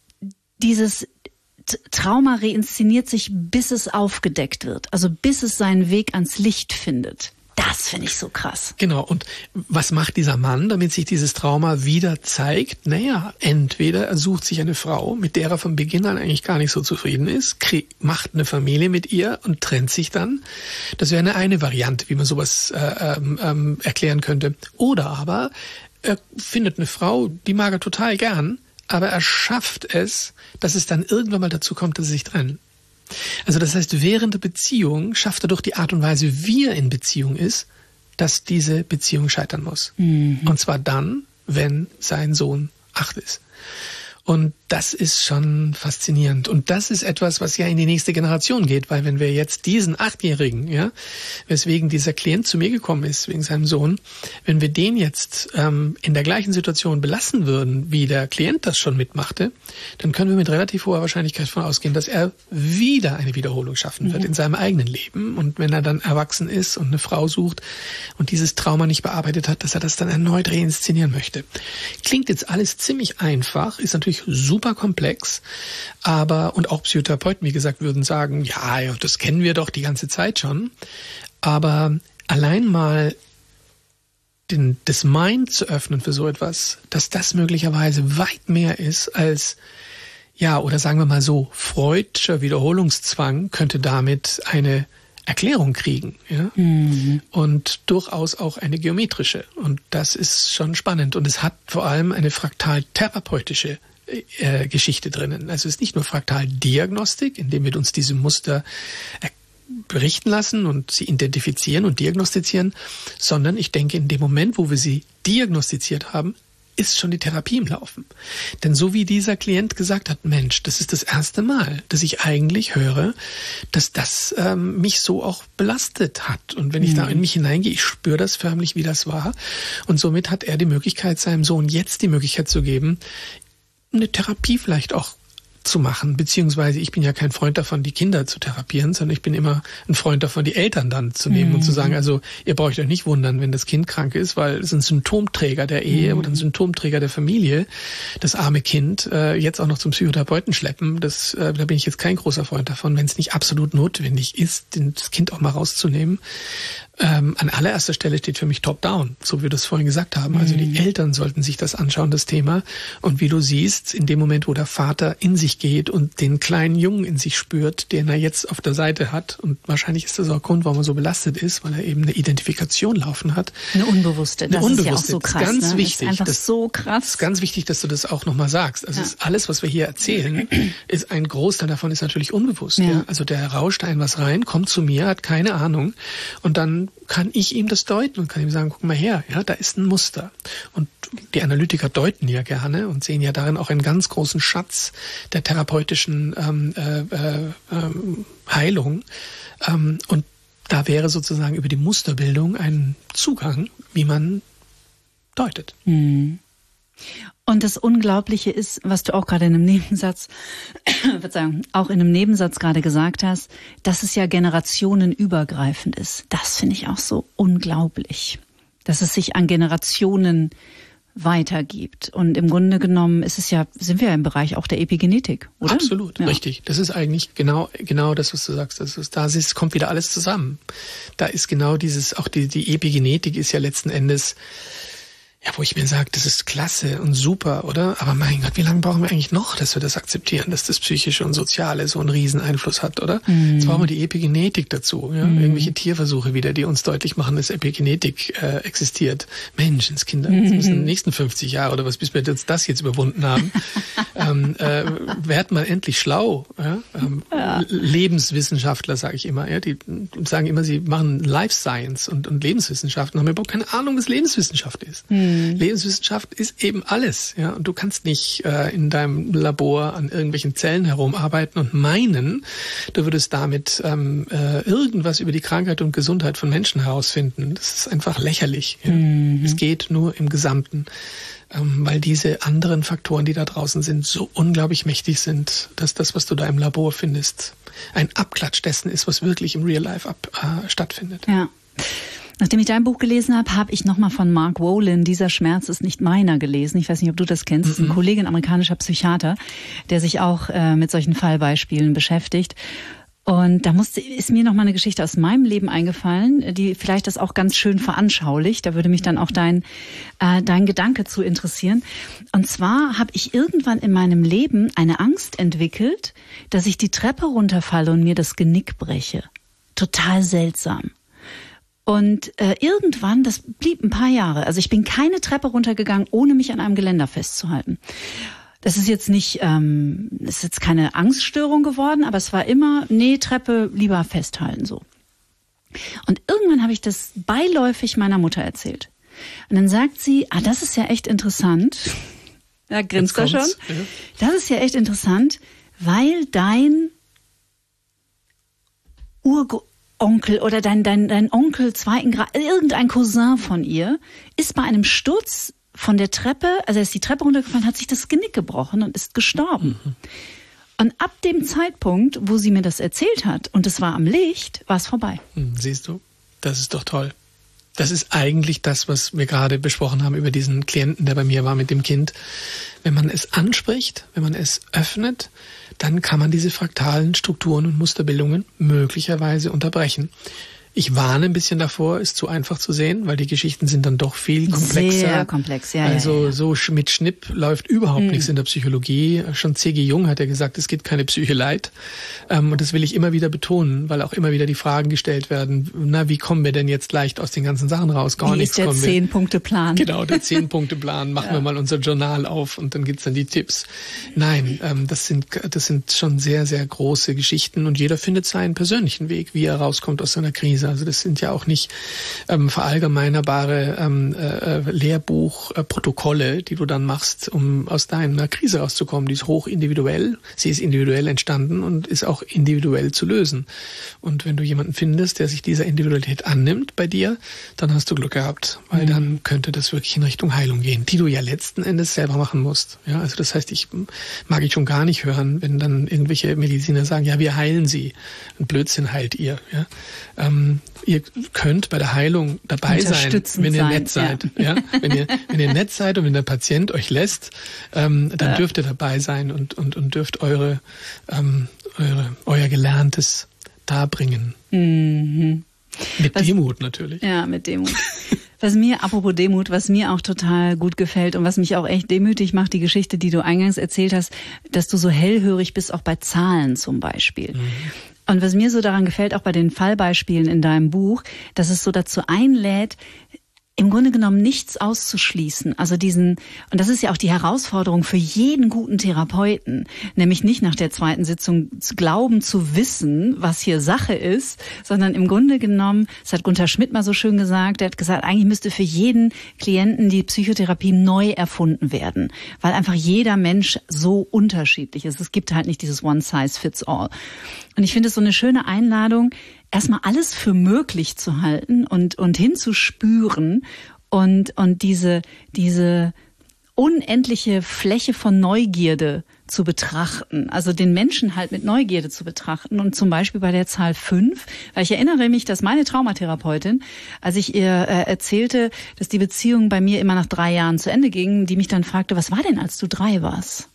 Speaker 3: dieses Trauma reinszeniert sich, bis es aufgedeckt wird, also bis es seinen Weg ans Licht findet. Das finde ich so krass.
Speaker 1: Genau, und was macht dieser Mann, damit sich dieses Trauma wieder zeigt? Naja, entweder er sucht sich eine Frau, mit der er von Beginn an eigentlich gar nicht so zufrieden ist, krieg, macht eine Familie mit ihr und trennt sich dann. Das wäre eine eine Variante, wie man sowas äh, ähm, erklären könnte. Oder aber er findet eine Frau, die mag er total gern, aber er schafft es, dass es dann irgendwann mal dazu kommt, dass sie sich trennen. Also das heißt, während der Beziehung schafft er durch die Art und Weise, wie er in Beziehung ist, dass diese Beziehung scheitern muss. Mhm. Und zwar dann, wenn sein Sohn acht ist. Und das ist schon faszinierend. Und das ist etwas, was ja in die nächste Generation geht, weil wenn wir jetzt diesen Achtjährigen, ja, weswegen dieser Klient zu mir gekommen ist, wegen seinem Sohn, wenn wir den jetzt ähm, in der gleichen Situation belassen würden, wie der Klient das schon mitmachte, dann können wir mit relativ hoher Wahrscheinlichkeit davon ausgehen, dass er wieder eine Wiederholung schaffen wird mhm. in seinem eigenen Leben. Und wenn er dann erwachsen ist und eine Frau sucht und dieses Trauma nicht bearbeitet hat, dass er das dann erneut reinszenieren möchte. Klingt jetzt alles ziemlich einfach, ist natürlich super komplex, aber, und auch Psychotherapeuten, wie gesagt, würden sagen, ja, ja, das kennen wir doch die ganze Zeit schon, aber allein mal den, das Mind zu öffnen für so etwas, dass das möglicherweise weit mehr ist als, ja, oder sagen wir mal so, Freudscher Wiederholungszwang könnte damit eine Erklärung kriegen, ja, mhm. und durchaus auch eine geometrische. Und das ist schon spannend. Und es hat vor allem eine fraktaltherapeutische äh, Geschichte drinnen. Also es ist nicht nur Fraktaldiagnostik, indem wir uns diese Muster äh, berichten lassen und sie identifizieren und diagnostizieren, sondern ich denke, in dem Moment, wo wir sie diagnostiziert haben, ist schon die Therapie im Laufen. Denn so wie dieser Klient gesagt hat, Mensch, das ist das erste Mal, dass ich eigentlich höre, dass das ähm, mich so auch belastet hat. Und wenn ich mhm. da in mich hineingehe, ich spüre das förmlich, wie das war. Und somit hat er die Möglichkeit, seinem Sohn jetzt die Möglichkeit zu geben, eine Therapie vielleicht auch zu machen, beziehungsweise ich bin ja kein Freund davon, die Kinder zu therapieren, sondern ich bin immer ein Freund davon, die Eltern dann zu nehmen mhm. und zu sagen, also ihr braucht euch nicht wundern, wenn das Kind krank ist, weil es ein Symptomträger der Ehe mhm. oder ein Symptomträger der Familie, das arme Kind äh, jetzt auch noch zum Psychotherapeuten schleppen, das, äh, da bin ich jetzt kein großer Freund davon, wenn es nicht absolut notwendig ist, das Kind auch mal rauszunehmen. Ähm, an allererster Stelle steht für mich Top-Down, so wie wir das vorhin gesagt haben. Also die Eltern sollten sich das anschauen, das Thema. Und wie du siehst, in dem Moment, wo der Vater in sich geht und den kleinen Jungen in sich spürt, den er jetzt auf der Seite hat, und wahrscheinlich ist das auch Grund, warum er so belastet ist, weil er eben eine Identifikation laufen hat.
Speaker 3: Eine unbewusste, das
Speaker 1: eine unbewusste.
Speaker 3: Ist ja auch so krass.
Speaker 1: Das ist ganz
Speaker 3: ne?
Speaker 1: wichtig.
Speaker 3: Das ist einfach
Speaker 1: das,
Speaker 3: so krass.
Speaker 1: Das ist ganz wichtig, dass du das auch nochmal sagst. Also ja. ist alles, was wir hier erzählen, ist ein Großteil davon ist natürlich unbewusst. Ja. Ja? Also der rauscht ein was rein, kommt zu mir, hat keine Ahnung und dann dann kann ich ihm das deuten und kann ihm sagen, guck mal her, ja, da ist ein Muster. Und die Analytiker deuten ja gerne und sehen ja darin auch einen ganz großen Schatz der therapeutischen ähm, äh, äh, Heilung. Ähm, und da wäre sozusagen über die Musterbildung ein Zugang, wie man deutet.
Speaker 3: Hm. Und das Unglaubliche ist, was du auch gerade in einem Nebensatz, Verzeihung, auch in einem Nebensatz gerade gesagt hast, dass es ja generationenübergreifend ist. Das finde ich auch so unglaublich, dass es sich an Generationen weitergibt. Und im Grunde genommen ist es ja, sind wir ja im Bereich auch der Epigenetik, oder?
Speaker 1: Absolut, ja. Richtig. Das ist eigentlich genau, genau das, was du sagst. Das ist, da ist, kommt wieder alles zusammen. Da ist genau dieses, auch die, die Epigenetik ist ja letzten Endes, ja, wo ich mir sage, das ist klasse und super, oder? Aber mein Gott, wie lange brauchen wir eigentlich noch, dass wir das akzeptieren, dass das Psychische und Soziale so einen riesen Einfluss hat, oder? Mm. Jetzt brauchen wir die Epigenetik dazu, ja? Mm. Irgendwelche Tierversuche wieder, die uns deutlich machen, dass Epigenetik äh, existiert. Menschenskinder, jetzt müssen in den nächsten fünfzig Jahre oder was, bis wir jetzt das jetzt überwunden haben, ähm, äh, werd mal endlich schlau. Ja? Ähm, ja. Lebenswissenschaftler, sage ich immer, ja? Die sagen immer, sie machen Life Science und, und Lebenswissenschaften, haben überhaupt keine Ahnung, was Lebenswissenschaft ist. Mm. Lebenswissenschaft ist eben alles, ja. Und du kannst nicht äh, in deinem Labor an irgendwelchen Zellen herumarbeiten und meinen, du würdest damit ähm, äh, irgendwas über die Krankheit und Gesundheit von Menschen herausfinden. Das ist einfach lächerlich. Ja. Mhm. Es geht nur im Gesamten, ähm, weil diese anderen Faktoren, die da draußen sind, so unglaublich mächtig sind, dass das, was du da im Labor findest, ein Abklatsch dessen ist, was wirklich im Real Life ab, äh, stattfindet.
Speaker 3: Ja. Nachdem ich dein Buch gelesen habe, habe ich nochmal von Mark Wolin, Dieser Schmerz ist nicht meiner, gelesen. Ich weiß nicht, ob du das kennst. Das ist ein Kollege, ein amerikanischer Psychiater, der sich auch äh, mit solchen Fallbeispielen beschäftigt. Und da musste, ist mir nochmal eine Geschichte aus meinem Leben eingefallen, die vielleicht das auch ganz schön veranschaulicht. Da würde mich dann auch dein, äh, dein Gedanke zu interessieren. Und zwar habe ich irgendwann in meinem Leben eine Angst entwickelt, dass ich die Treppe runterfalle und mir das Genick breche. Total seltsam. Und äh, irgendwann, das blieb ein paar Jahre, also ich bin keine Treppe runtergegangen, ohne mich an einem Geländer festzuhalten. Das ist jetzt nicht, ähm, ist jetzt keine Angststörung geworden, aber es war immer, nee, Treppe lieber festhalten, so. Und irgendwann habe ich das beiläufig meiner Mutter erzählt. Und dann sagt sie, ah, das ist ja echt interessant. Da grinst er schon. Ja. Das ist ja echt interessant, weil dein Urgroßvater Onkel oder dein, dein, dein Onkel zweiten Grad, irgendein Cousin von ihr, ist bei einem Sturz von der Treppe, also er ist die Treppe runtergefallen, hat sich das Genick gebrochen und ist gestorben. Mhm. Und ab dem Zeitpunkt, wo sie mir das erzählt hat, und es war am Licht, war es vorbei.
Speaker 1: Siehst du, das ist doch toll. Das ist eigentlich das, was wir gerade besprochen haben über diesen Klienten, der bei mir war mit dem Kind. Wenn man es anspricht, wenn man es öffnet, dann kann man diese fraktalen Strukturen und Musterbildungen möglicherweise unterbrechen. Ich warne ein bisschen davor, es zu einfach zu sehen, weil die Geschichten sind dann doch viel komplexer.
Speaker 3: Sehr komplex, ja.
Speaker 1: Also
Speaker 3: ja, ja.
Speaker 1: so mit Schnipp läuft überhaupt mhm. nichts in der Psychologie. Schon C G Jung hat ja gesagt, es gibt keine Psyche Leid. Und das will ich immer wieder betonen, weil auch immer wieder die Fragen gestellt werden, na, wie kommen wir denn jetzt leicht aus den ganzen Sachen raus? Gar
Speaker 3: wie
Speaker 1: nichts.
Speaker 3: Wie ist der Zehn-Punkte-Plan?
Speaker 1: Genau, der Zehn-Punkte-Plan. Machen ja. wir mal unser Journal auf und dann gibt's dann die Tipps. Nein, das sind, das sind schon sehr, sehr große Geschichten und jeder findet seinen persönlichen Weg, wie er rauskommt aus seiner Krise. Also das sind ja auch nicht ähm, verallgemeinerbare ähm, äh, Lehrbuchprotokolle, äh, die du dann machst, um aus deiner Krise rauszukommen. Die ist hoch individuell, sie ist individuell entstanden und ist auch individuell zu lösen. Und wenn du jemanden findest, der sich dieser Individualität annimmt bei dir, dann hast du Glück gehabt, weil mhm. dann könnte das wirklich in Richtung Heilung gehen, die du ja letzten Endes selber machen musst. Ja, also das heißt, ich mag ich schon gar nicht hören, wenn dann irgendwelche Mediziner sagen, ja, wir heilen sie. Ein Blödsinn heilt ihr. Ja. Ähm, ihr könnt bei der Heilung dabei sein, wenn ihr sein, nett seid. Ja. Ja? Wenn ihr, wenn ihr nett seid und wenn der Patient euch lässt, ähm, dann ja. dürft ihr dabei sein und, und, und dürft eure, ähm, eure, euer Gelerntes darbringen.
Speaker 3: Mhm.
Speaker 1: Mit
Speaker 3: was,
Speaker 1: Demut natürlich.
Speaker 3: Ja, mit Demut. Was mir, apropos Demut, was mir auch total gut gefällt und was mich auch echt demütig macht, die Geschichte, die du eingangs erzählt hast, dass du so hellhörig bist, auch bei Zahlen zum Beispiel. Mhm. Und was mir so daran gefällt, auch bei den Fallbeispielen in deinem Buch, dass es so dazu einlädt, im Grunde genommen nichts auszuschließen. Also diesen, und das ist ja auch die Herausforderung für jeden guten Therapeuten, nämlich nicht nach der zweiten Sitzung zu glauben zu wissen, was hier Sache ist, sondern im Grunde genommen, das hat Gunther Schmidt mal so schön gesagt, der hat gesagt, eigentlich müsste für jeden Klienten die Psychotherapie neu erfunden werden, weil einfach jeder Mensch so unterschiedlich ist. Es gibt halt nicht dieses One Size Fits All. Und ich finde es so eine schöne Einladung, erstmal alles für möglich zu halten und und hinzuspüren und und diese diese unendliche Fläche von Neugierde zu betrachten, also den Menschen halt mit Neugierde zu betrachten und zum Beispiel bei der Zahl fünf, weil ich erinnere mich, dass meine Traumatherapeutin, als ich ihr äh, erzählte, dass die Beziehung bei mir immer nach drei Jahren zu Ende ging, die mich dann fragte, was war denn, als du drei warst?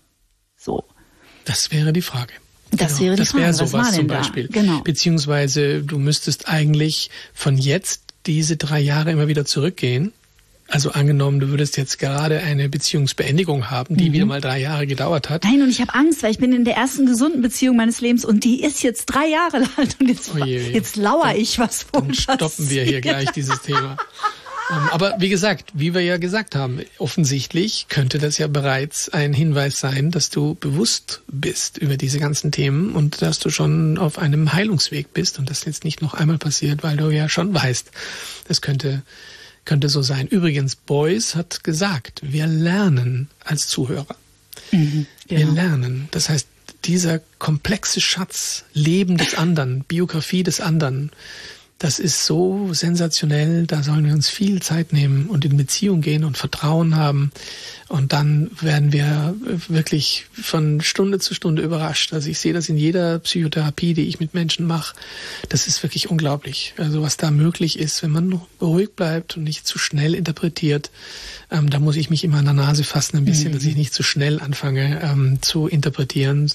Speaker 3: So.
Speaker 1: Das wäre die Frage.
Speaker 3: Das
Speaker 1: genau.
Speaker 3: wäre die
Speaker 1: das
Speaker 3: Frage.
Speaker 1: wäre
Speaker 3: Was
Speaker 1: sowas
Speaker 3: war denn
Speaker 1: zum
Speaker 3: da?
Speaker 1: Beispiel.
Speaker 3: Genau.
Speaker 1: Beziehungsweise du müsstest eigentlich von jetzt diese drei Jahre immer wieder zurückgehen. Also angenommen, du würdest jetzt gerade eine Beziehungsbeendigung haben, die mhm. wieder mal drei Jahre gedauert hat.
Speaker 3: Nein, und ich habe Angst, weil ich bin in der ersten gesunden Beziehung meines Lebens und die ist jetzt drei Jahre alt und jetzt,
Speaker 1: oh je, je.
Speaker 3: jetzt lauere
Speaker 1: dann,
Speaker 3: ich was
Speaker 1: vor. Dann stoppen wir hier gleich dieses Thema. Aber wie gesagt, wie wir ja gesagt haben, offensichtlich könnte das ja bereits ein Hinweis sein, dass du bewusst bist über diese ganzen Themen und dass du schon auf einem Heilungsweg bist und das jetzt nicht noch einmal passiert, weil du ja schon weißt, das könnte, könnte so sein. Übrigens, Beuys hat gesagt, wir lernen als Zuhörer. Mhm, genau. Wir lernen. Das heißt, dieser komplexe Schatz, Leben des anderen, Biografie des anderen, das ist so sensationell, da sollen wir uns viel Zeit nehmen und in Beziehung gehen und Vertrauen haben. Und dann werden wir wirklich von Stunde zu Stunde überrascht. Also ich sehe das in jeder Psychotherapie, die ich mit Menschen mache. Das ist wirklich unglaublich. Also was da möglich ist, wenn man ruhig bleibt und nicht zu schnell interpretiert. Ähm, da muss ich mich immer an der Nase fassen ein bisschen, mhm. dass ich nicht zu schnell anfange ähm, zu interpretieren.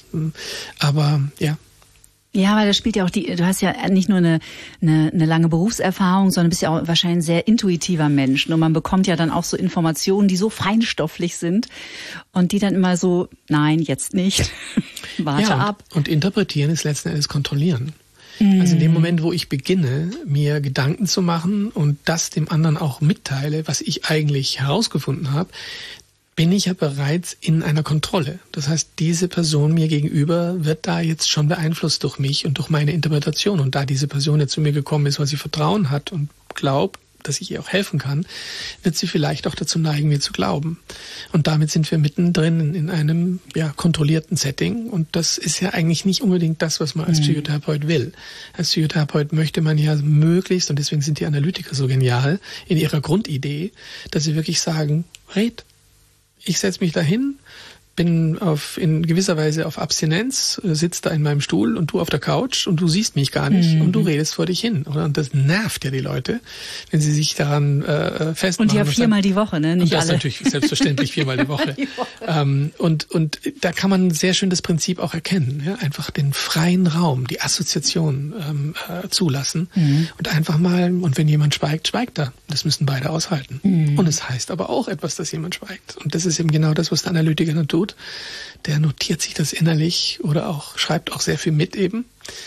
Speaker 1: Aber ja.
Speaker 3: Ja, weil das spielt ja auch die, du hast ja nicht nur eine, eine, eine lange Berufserfahrung, sondern bist ja auch wahrscheinlich ein sehr intuitiver Mensch. Und man bekommt ja dann auch so Informationen, die so feinstofflich sind und die dann immer so, nein, jetzt nicht, warte
Speaker 1: ja, und,
Speaker 3: ab.
Speaker 1: Und interpretieren ist letzten Endes kontrollieren. Mm. Also in dem Moment, wo ich beginne, mir Gedanken zu machen und das dem anderen auch mitteile, was ich eigentlich herausgefunden habe, bin ich ja bereits in einer Kontrolle. Das heißt, diese Person mir gegenüber wird da jetzt schon beeinflusst durch mich und durch meine Interpretation. Und da diese Person jetzt zu mir gekommen ist, weil sie Vertrauen hat und glaubt, dass ich ihr auch helfen kann, wird sie vielleicht auch dazu neigen, mir zu glauben. Und damit sind wir mittendrin in einem ja, kontrollierten Setting. Und das ist ja eigentlich nicht unbedingt das, was man als Psychotherapeut will. Als Psychotherapeut möchte man ja möglichst, und deswegen sind die Analytiker so genial, in ihrer Grundidee, dass sie wirklich sagen, red. Ich setze mich dahin, bin auf, in gewisser Weise auf Abstinenz, sitze da in meinem Stuhl und du auf der Couch und du siehst mich gar nicht mhm. und du redest vor dich hin. Oder? Und das nervt ja die Leute, wenn sie sich daran äh, festmachen.
Speaker 3: Und ja viermal die Woche, ne? Nicht
Speaker 1: und das
Speaker 3: alle.
Speaker 1: natürlich selbstverständlich viermal die Woche. die Woche. Ähm, und, und da kann man sehr schön das Prinzip auch erkennen. Ja? Einfach den freien Raum, die Assoziation ähm, äh, zulassen mhm. und einfach mal, und wenn jemand schweigt, schweigt er. Das müssen beide aushalten. Mhm. Und es heißt aber auch etwas, dass jemand schweigt. Und das ist eben genau das, was der Analytiker dann tut. Der notiert sich das innerlich oder auch schreibt auch sehr viel mit eben.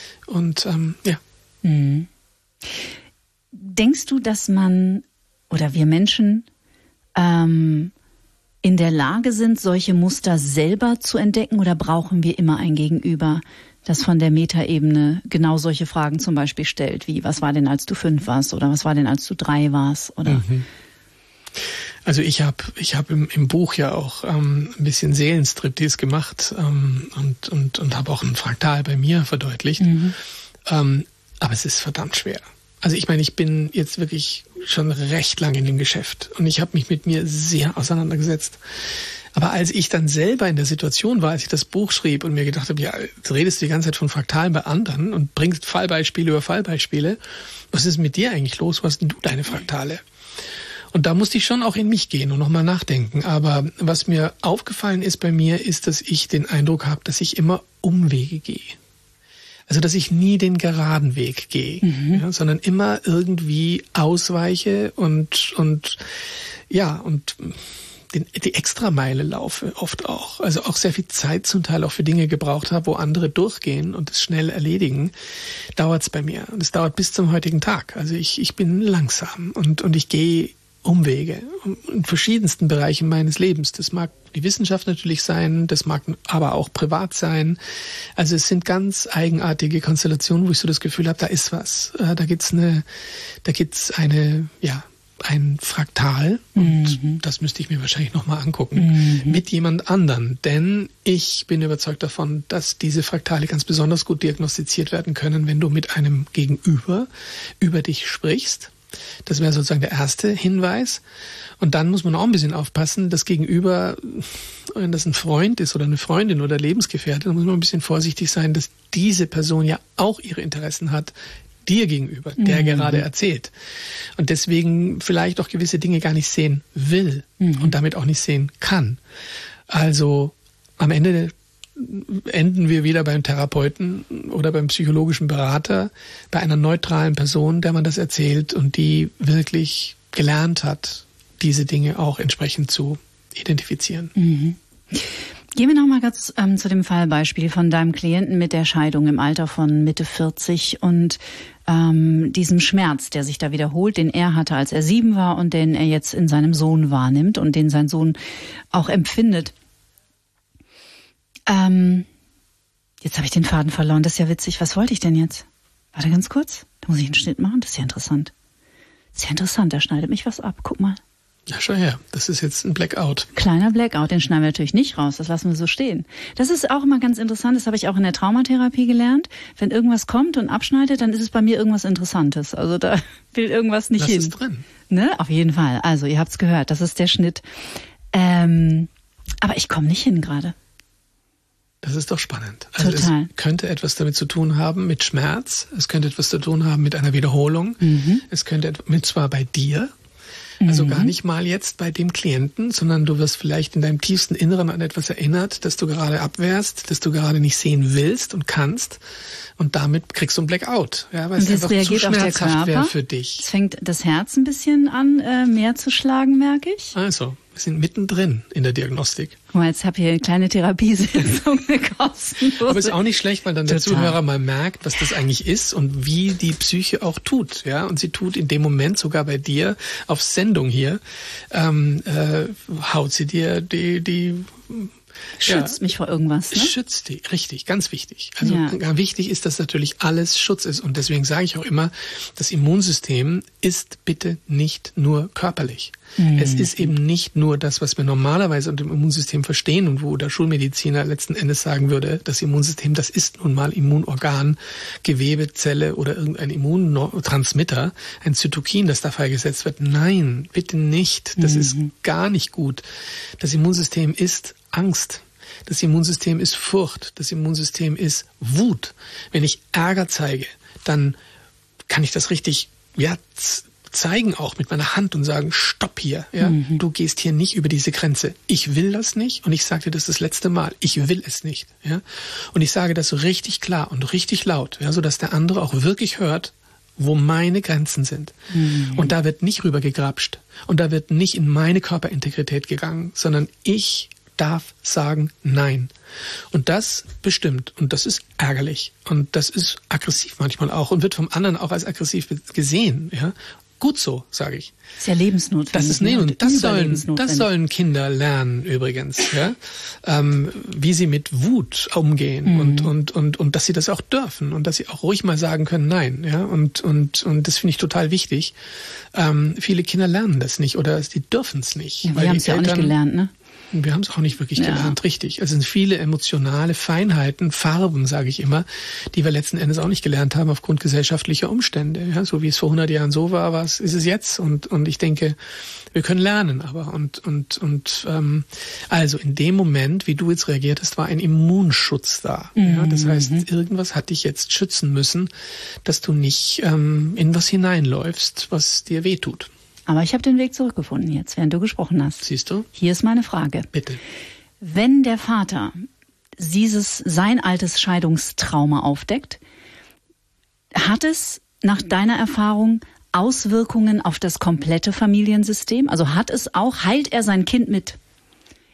Speaker 1: Und ähm, ja.
Speaker 3: Mhm. Denkst du, dass man oder wir Menschen ähm, in der Lage sind, solche Muster selber zu entdecken oder brauchen wir immer ein Gegenüber, das von der Metaebene genau solche Fragen zum Beispiel stellt, wie was war denn, als du fünf warst oder was war denn, als du drei warst? Oder?
Speaker 1: Mhm. Also ich habe ich hab im, im Buch ja auch ähm, ein bisschen Seelenstriptease gemacht ähm, und, und, und habe auch ein Fraktal bei mir verdeutlicht. Mhm. Ähm, aber es ist verdammt schwer. Also ich meine, ich bin jetzt wirklich schon recht lang in dem Geschäft und ich habe mich mit mir sehr auseinandergesetzt. Aber als ich dann selber in der Situation war, als ich das Buch schrieb und mir gedacht habe, ja, jetzt redest du die ganze Zeit von Fraktalen bei anderen und bringst Fallbeispiele über Fallbeispiele, was ist mit dir eigentlich los? Was sind du deine Fraktale? Und da musste ich schon auch in mich gehen und nochmal nachdenken. Aber was mir aufgefallen ist bei mir, ist, dass ich den Eindruck habe, dass ich immer Umwege gehe. Also, dass ich nie den geraden Weg gehe, mhm. ja, sondern immer irgendwie ausweiche und, und, ja, und den, die Extrameile laufe, oft auch. Also auch sehr viel Zeit zum Teil auch für Dinge gebraucht habe, wo andere durchgehen und es schnell erledigen, dauert's bei mir. Und es dauert bis zum heutigen Tag. Also ich, ich bin langsam und, und ich gehe Umwege in verschiedensten Bereichen meines Lebens. Das mag die Wissenschaft natürlich sein, das mag aber auch privat sein. Also es sind ganz eigenartige Konstellationen, wo ich so das Gefühl habe, da ist was. Da gibt's eine, da gibt's eine, ja, ein Fraktal, und mhm. das müsste ich mir wahrscheinlich nochmal angucken, mhm. mit jemand anderen. Denn ich bin überzeugt davon, dass diese Fraktale ganz besonders gut diagnostiziert werden können, wenn du mit einem Gegenüber über dich sprichst. Das wäre sozusagen der erste Hinweis. Und dann muss man auch ein bisschen aufpassen, das Gegenüber, wenn das ein Freund ist oder eine Freundin oder Lebensgefährtin, dann muss man ein bisschen vorsichtig sein, dass diese Person ja auch ihre Interessen hat, dir gegenüber, der mhm. gerade erzählt. Und deswegen vielleicht auch gewisse Dinge gar nicht sehen will mhm. und damit auch nicht sehen kann. Also am Ende enden wir wieder beim Therapeuten oder beim psychologischen Berater, bei einer neutralen Person, der man das erzählt und die wirklich gelernt hat, diese Dinge auch entsprechend zu identifizieren.
Speaker 3: Mhm. Gehen wir noch mal ganz ähm, zu dem Fallbeispiel von deinem Klienten mit der Scheidung im Alter von Mitte vierzig und ähm, diesem Schmerz, der sich da wiederholt, den er hatte, als er sieben war und den er jetzt in seinem Sohn wahrnimmt und den sein Sohn auch empfindet. Ähm, jetzt habe ich den Faden verloren, das ist ja witzig. Was wollte ich denn jetzt? Warte ganz kurz, da muss ich einen Schnitt machen, das ist ja interessant. Das ist ja interessant, da schneidet mich was ab, guck mal.
Speaker 1: Ja, schau her, das ist jetzt ein Blackout.
Speaker 3: Kleiner Blackout, den schneiden wir natürlich nicht raus, das lassen wir so stehen. Das ist auch immer ganz interessant, das habe ich auch in der Traumatherapie gelernt. Wenn irgendwas kommt und abschneidet, dann ist es bei mir irgendwas Interessantes. Also da will irgendwas nicht
Speaker 1: das
Speaker 3: hin.
Speaker 1: Das ist drin.
Speaker 3: Ne? Auf jeden Fall, also ihr habt's gehört, das ist der Schnitt. Ähm, aber ich komme nicht hin gerade.
Speaker 1: Das ist doch spannend. Also
Speaker 3: Total.
Speaker 1: Es könnte etwas damit zu tun haben mit Schmerz, es könnte etwas zu tun haben mit einer Wiederholung, mhm. es könnte mit zwar bei dir, also mhm. gar nicht mal jetzt bei dem Klienten, sondern du wirst vielleicht in deinem tiefsten Inneren an etwas erinnert, das du gerade abwehrst, das du gerade nicht sehen willst und kannst, und damit kriegst du ein Blackout, ja, weil es einfach zu schmerzhaft wäre für dich.
Speaker 3: Es fängt das Herz ein bisschen an, äh, mehr zu schlagen, merke ich.
Speaker 1: Also, wir sind mittendrin in der Diagnostik.
Speaker 3: Guck mal, jetzt habe ich eine kleine Therapiesitzung, eine kostenlose.
Speaker 1: Aber ist auch nicht schlecht, weil dann der
Speaker 3: Total.
Speaker 1: Zuhörer mal merkt, was das eigentlich ist und wie die Psyche auch tut, ja. Und sie tut in dem Moment sogar bei dir auf Sendung hier, ähm, äh, haut sie dir die die
Speaker 3: Schützt ja, mich vor irgendwas, ne?
Speaker 1: Schützt die, richtig, ganz wichtig. Also
Speaker 3: ja.
Speaker 1: wichtig ist, dass natürlich alles Schutz ist. Und deswegen sage ich auch immer, das Immunsystem ist bitte nicht nur körperlich. Mhm. Es ist eben nicht nur das, was wir normalerweise unter dem Immunsystem verstehen und wo der Schulmediziner letzten Endes sagen würde, das Immunsystem, das ist nun mal Immunorgan, Gewebe, Zelle oder irgendein Immuntransmitter, ein Zytokin, das da freigesetzt wird. Nein, bitte nicht. Das mhm. ist gar nicht gut. Das Immunsystem ist Angst. Das Immunsystem ist Furcht. Das Immunsystem ist Wut. Wenn ich Ärger zeige, dann kann ich das richtig, ja, zeigen auch mit meiner Hand und sagen, stopp hier, ja, mhm. du gehst hier nicht über diese Grenze. Ich will das nicht und ich sage dir das das letzte Mal. Ich will es nicht, ja. Und ich sage das so richtig klar und richtig laut, ja, so dass der andere auch wirklich hört, wo meine Grenzen sind. Mhm. Und da wird nicht rübergegrapscht und da wird nicht in meine Körperintegrität gegangen, sondern ich darf sagen Nein. Und das bestimmt. Und das ist ärgerlich. Und das ist aggressiv manchmal auch und wird vom anderen auch als aggressiv gesehen. Ja? Gut so, sage ich.
Speaker 3: Ist ja lebensnotwendig.
Speaker 1: Das ist ne? und das sollen, das sollen Kinder lernen übrigens, ja, ähm, wie sie mit Wut umgehen mhm. und und und und dass sie das auch dürfen und dass sie auch ruhig mal sagen können Nein, ja, und und und das finde ich total wichtig. Ähm, viele Kinder lernen das nicht oder sie dürfen es nicht.
Speaker 3: Ja, wir haben es ja auch nicht gelernt, ne?
Speaker 1: Wir haben es auch nicht wirklich
Speaker 3: ja.
Speaker 1: gelernt, richtig. Es sind viele emotionale Feinheiten, Farben, sage ich immer, die wir letzten Endes auch nicht gelernt haben aufgrund gesellschaftlicher Umstände. Ja, so wie es vor hundert Jahren so war, was ist es jetzt? Und und ich denke, wir können lernen, aber und und und ähm, also in dem Moment, wie du jetzt reagiert hast, war ein Immunschutz da. Mhm. Ja, das heißt, irgendwas hat dich jetzt schützen müssen, dass du nicht ähm, in was hineinläufst, was dir wehtut.
Speaker 3: Aber ich habe den Weg zurückgefunden jetzt, während du gesprochen hast.
Speaker 1: Siehst du?
Speaker 3: Hier ist meine Frage.
Speaker 1: Bitte.
Speaker 3: Wenn der Vater dieses sein altes Scheidungstrauma aufdeckt, hat es nach deiner Erfahrung Auswirkungen auf das komplette Familiensystem? Also hat es auch, heilt er sein Kind mit?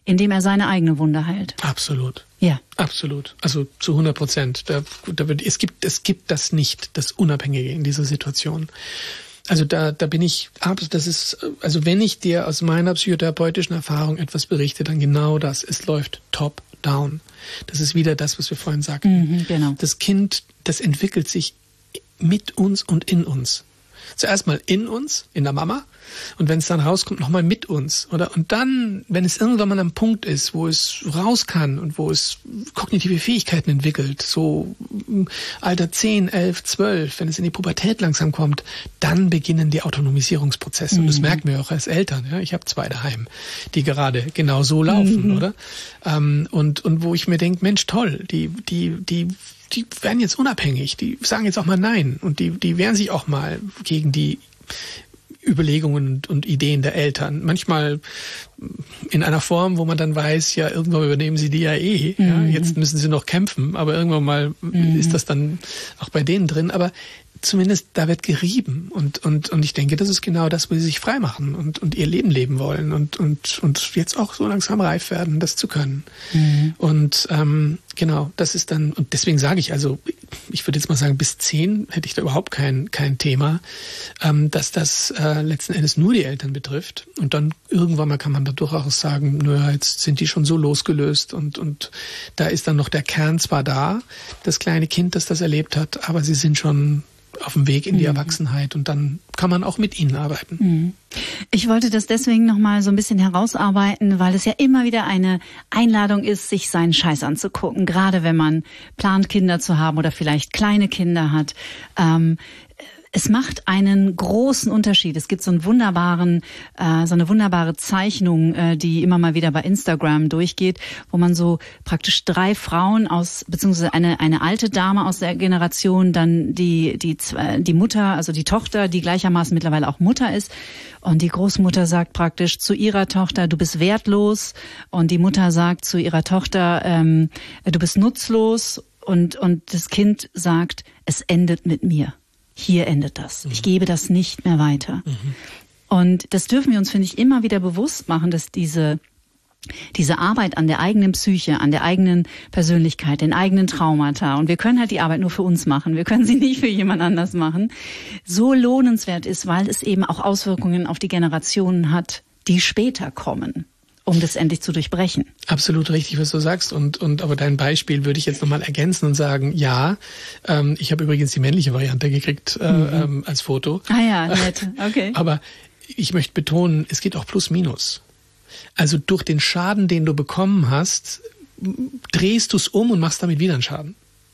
Speaker 3: indem er seine eigene Wunde heilt.
Speaker 1: Absolut.
Speaker 3: Ja.
Speaker 1: Absolut. Also zu hundert Prozent. Da, da wird, es gibt, es gibt das nicht, das Unabhängige in dieser Situation. Also da, da bin ich, das ist, also wenn ich dir aus meiner psychotherapeutischen Erfahrung etwas berichte, dann genau das. Es läuft top down. Das ist wieder das, was wir vorhin sagten.
Speaker 3: Mhm, genau.
Speaker 1: Das Kind, das entwickelt sich mit uns und in uns. Zuerst mal in uns, in der Mama, und wenn es dann rauskommt, nochmal mit uns, oder? Und dann, wenn es irgendwann mal am Punkt ist, wo es raus kann und wo es kognitive Fähigkeiten entwickelt, so Alter zehn, elf, zwölf, wenn es in die Pubertät langsam kommt, dann beginnen die Autonomisierungsprozesse. Mhm. Und das merken wir auch als Eltern. Ja? Ich habe zwei daheim, die gerade genau so laufen, mhm. oder? Ähm, und, und wo ich mir denke, Mensch, toll, die, die, die, die werden jetzt unabhängig, die sagen jetzt auch mal Nein und die, die wehren sich auch mal gegen die Überlegungen und, und Ideen der Eltern. Manchmal in einer Form, wo man dann weiß, ja, irgendwann übernehmen sie die ja eh. Mhm. Ja, jetzt müssen sie noch kämpfen, aber irgendwann mal mhm. ist das dann auch bei denen drin. Aber zumindest da wird gerieben und und und ich denke, das ist genau das, wo sie sich frei machen und und ihr Leben leben wollen und und und jetzt auch so langsam reif werden, das zu können. Mhm. Und ähm, genau, das ist dann, und deswegen sage ich, also ich würde jetzt mal sagen, bis zehn hätte ich da überhaupt kein kein Thema, ähm, dass das äh, letzten Endes nur die Eltern betrifft. Und dann irgendwann mal kann man da durchaus sagen, naja, jetzt sind die schon so losgelöst und und da ist dann noch der Kern zwar da, das kleine Kind, das das erlebt hat, aber sie sind schon auf dem Weg in die Erwachsenheit und dann kann man auch mit ihnen arbeiten.
Speaker 3: Ich wollte das deswegen nochmal so ein bisschen herausarbeiten, weil es ja immer wieder eine Einladung ist, sich seinen Scheiß anzugucken, gerade wenn man plant, Kinder zu haben oder vielleicht kleine Kinder hat. Ähm, Es macht einen großen Unterschied. Es gibt so einen wunderbaren, äh, so eine wunderbare Zeichnung, äh, die immer mal wieder bei Instagram durchgeht, wo man so praktisch drei Frauen aus, beziehungsweise eine eine alte Dame aus der Generation, dann die die die Mutter, also die Tochter, die gleichermaßen mittlerweile auch Mutter ist, und die Großmutter sagt praktisch zu ihrer Tochter, du bist wertlos, und die Mutter sagt zu ihrer Tochter, ähm, du bist nutzlos, und und das Kind sagt, es endet mit mir. Hier endet das. Ich gebe das nicht mehr weiter. Mhm. Und das dürfen wir uns, finde ich, immer wieder bewusst machen, dass diese diese Arbeit an der eigenen Psyche, an der eigenen Persönlichkeit, den eigenen Traumata, und wir können halt die Arbeit nur für uns machen, wir können sie nicht für jemand anders machen, so lohnenswert ist, weil es eben auch Auswirkungen auf die Generationen hat, die später kommen, um das endlich zu durchbrechen.
Speaker 1: Absolut richtig, was du sagst. Und, und aber dein Beispiel würde ich jetzt nochmal ergänzen und sagen, ja, ähm, ich habe übrigens die männliche Variante gekriegt äh, mhm. ähm, als Foto.
Speaker 3: Ah ja, nett, okay.
Speaker 1: Aber ich möchte betonen, es geht auch plus minus. Also durch den Schaden, den du bekommen hast, drehst du es um und machst damit wieder einen Schaden.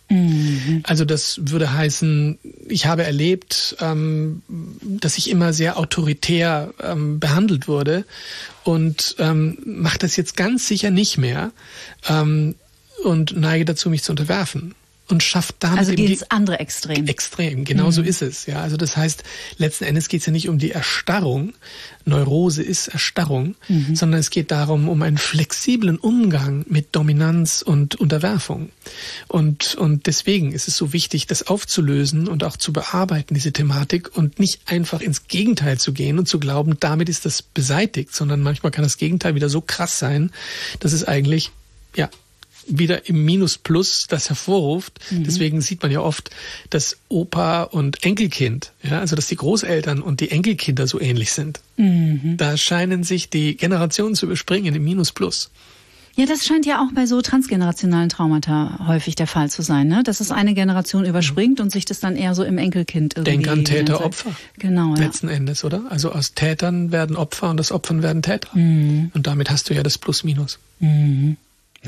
Speaker 1: Mhm. Also das würde heißen, ich habe erlebt, ähm, dass ich immer sehr autoritär ähm, behandelt wurde und ähm, mache das jetzt ganz sicher nicht mehr ähm, und neige dazu, mich zu unterwerfen. Und schafft damit
Speaker 3: also
Speaker 1: eben
Speaker 3: ins andere Extrem.
Speaker 1: Extrem, genau mhm. so ist es. Ja, also das heißt, letzten Endes geht es ja nicht um die Erstarrung. Neurose ist Erstarrung, mhm. sondern es geht darum, um einen flexiblen Umgang mit Dominanz und Unterwerfung. Und und deswegen ist es so wichtig, das aufzulösen und auch zu bearbeiten, diese Thematik, und nicht einfach ins Gegenteil zu gehen und zu glauben, damit ist das beseitigt, sondern manchmal kann das Gegenteil wieder so krass sein, dass es eigentlich, ja, wieder im Minus Plus das hervorruft. Mhm. Deswegen sieht man ja oft, dass Opa und Enkelkind, ja, also dass die Großeltern und die Enkelkinder so ähnlich sind. Mhm. Da scheinen sich die Generationen zu überspringen im Minus Plus.
Speaker 3: Ja, das scheint ja auch bei so transgenerationalen Traumata häufig der Fall zu sein, ne? Dass es eine Generation überspringt und sich das dann eher so im Enkelkind irgendwie...
Speaker 1: Denk an Täter, Opfer.
Speaker 3: Genau, ja.
Speaker 1: Letzten Endes, oder? Also aus Tätern werden Opfer und aus Opfern werden Täter. Mhm. Und damit hast du ja das Plus-Minus.
Speaker 3: Mhm.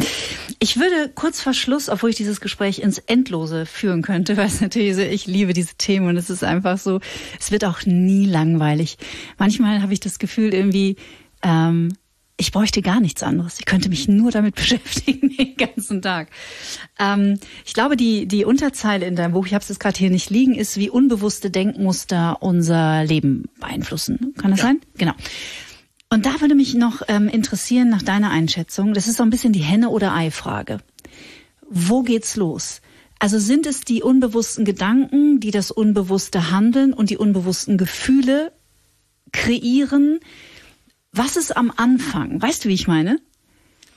Speaker 3: Ich würde kurz vor Schluss, obwohl ich dieses Gespräch ins Endlose führen könnte, weil es natürlich so, ich liebe diese Themen und es ist einfach so, es wird auch nie langweilig. Manchmal habe ich das Gefühl irgendwie, ähm, ich bräuchte gar nichts anderes. Ich könnte mich nur damit beschäftigen den ganzen Tag. Ähm, ich glaube, die die Unterzeile in deinem Buch, ich habe es jetzt gerade hier nicht liegen, ist, wie unbewusste Denkmuster unser Leben beeinflussen. Kann das ja sein? Genau. Und da würde mich noch ähm, interessieren nach deiner Einschätzung, das ist so ein bisschen die Henne- oder Ei-Frage. Wo geht's los? Also sind es die unbewussten Gedanken, die das unbewusste Handeln und die unbewussten Gefühle kreieren? Was ist am Anfang? Weißt du, wie ich meine?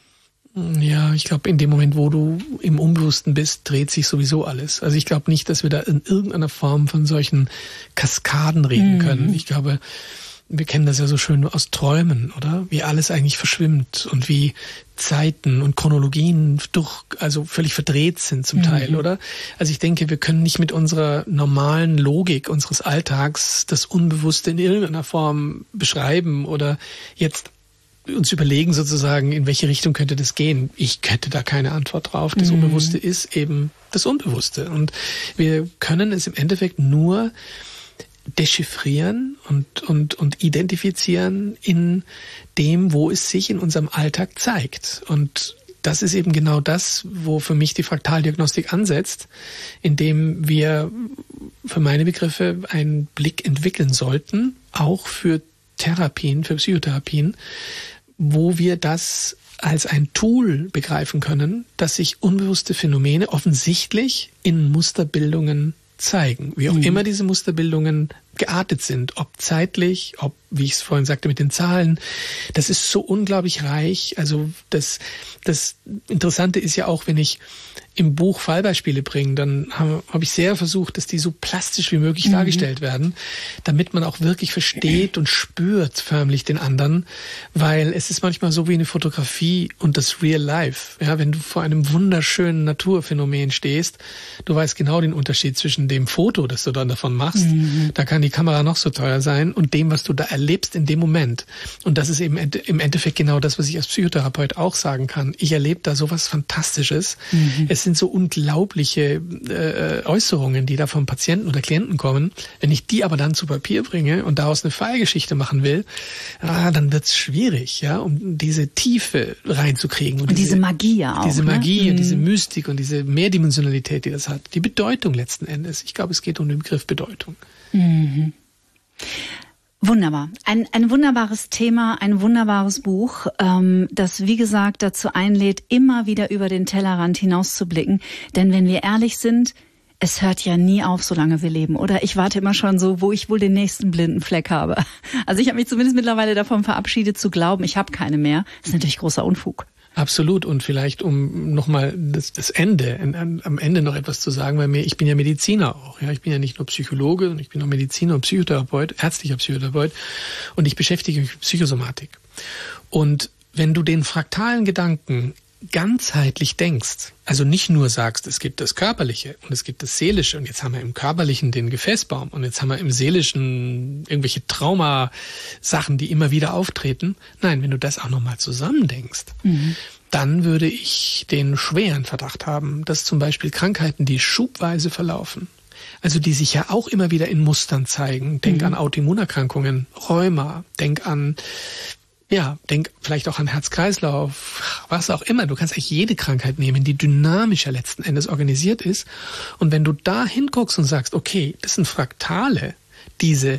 Speaker 1: Ja, ich glaube, in dem Moment, wo du im Unbewussten bist, dreht sich sowieso alles. Also ich glaube nicht, dass wir da in irgendeiner Form von solchen Kaskaden reden mhm. können. Ich glaube, wir kennen das ja so schön aus Träumen, oder? Wie alles eigentlich verschwimmt und wie Zeiten und Chronologien durch, also völlig verdreht sind zum mhm. Teil, oder? Also ich denke, wir können nicht mit unserer normalen Logik unseres Alltags das Unbewusste in irgendeiner Form beschreiben oder jetzt uns überlegen sozusagen, in welche Richtung könnte das gehen. Ich hätte da keine Antwort drauf. Das mhm. Unbewusste ist eben das Unbewusste. Und wir können es im Endeffekt nur dechiffrieren und, und, und identifizieren in dem, wo es sich in unserem Alltag zeigt. Und das ist eben genau das, wo für mich die Fraktaldiagnostik ansetzt, indem wir für meine Begriffe einen Blick entwickeln sollten, auch für Therapien, für Psychotherapien, wo wir das als ein Tool begreifen können, dass sich unbewusste Phänomene offensichtlich in Musterbildungen zeigen. Wie auch mhm. immer diese Musterbildungen geartet sind, ob zeitlich, ob, wie ich es vorhin sagte, mit den Zahlen. Das ist so unglaublich reich. Also das, das Interessante ist ja auch, wenn ich im Buch Fallbeispiele bringe, dann habe hab ich sehr versucht, dass die so plastisch wie möglich mhm. dargestellt werden, damit man auch wirklich versteht und spürt förmlich den anderen, weil es ist manchmal so wie eine Fotografie und das Real Life. Ja, wenn du vor einem wunderschönen Naturphänomen stehst, du weißt genau den Unterschied zwischen dem Foto, das du dann davon machst, mhm. da kann die Kamera noch so teuer sein, und dem, was du da erlebst in dem Moment. Und das ist eben im Endeffekt genau das, was ich als Psychotherapeut auch sagen kann. Ich erlebe da sowas Fantastisches. Mhm. Es sind so unglaubliche äh, Äußerungen, die da vom Patienten oder Klienten kommen. Wenn ich die aber dann zu Papier bringe und daraus eine Fallgeschichte machen will, ah, dann wird's schwierig, ja, um diese Tiefe reinzukriegen.
Speaker 3: Und, und diese, diese Magie ja auch.
Speaker 1: Diese Magie
Speaker 3: ne?
Speaker 1: und
Speaker 3: mhm.
Speaker 1: diese Mystik und diese Mehrdimensionalität, die das hat. Die Bedeutung letzten Endes. Ich glaube, es geht um den Begriff Bedeutung.
Speaker 3: Mhm. Wunderbar. Ein, ein wunderbares Thema, ein wunderbares Buch, ähm, das, wie gesagt, dazu einlädt, immer wieder über den Tellerrand hinauszublicken. Denn wenn wir ehrlich sind, es hört ja nie auf, solange wir leben. Oder ich warte immer schon so, wo ich wohl den nächsten blinden Fleck habe. Also ich habe mich zumindest mittlerweile davon verabschiedet, zu glauben, ich habe keine mehr. Das ist natürlich großer Unfug.
Speaker 1: Absolut. Und vielleicht, um nochmal das, das Ende, am Ende noch etwas zu sagen, weil mir, ich bin ja Mediziner auch. Ja, ich bin ja nicht nur Psychologe, und ich bin auch Mediziner und Psychotherapeut, ärztlicher Psychotherapeut, und ich beschäftige mich mit Psychosomatik. Und wenn du den fraktalen Gedanken ganzheitlich denkst, also nicht nur sagst, es gibt das Körperliche und es gibt das Seelische, und jetzt haben wir im Körperlichen den Gefäßbaum und jetzt haben wir im Seelischen irgendwelche Traumasachen, die immer wieder auftreten. Nein, wenn du das auch nochmal zusammendenkst, mhm. dann würde ich den schweren Verdacht haben, dass zum Beispiel Krankheiten, die schubweise verlaufen, also die sich ja auch immer wieder in Mustern zeigen, denk mhm. an Autoimmunerkrankungen, Rheuma, denk an Ja, denk vielleicht auch an Herz-Kreislauf, was auch immer. Du kannst eigentlich jede Krankheit nehmen, die dynamischer letzten Endes organisiert ist. Und wenn du da hinguckst und sagst, okay, das sind Fraktale, diese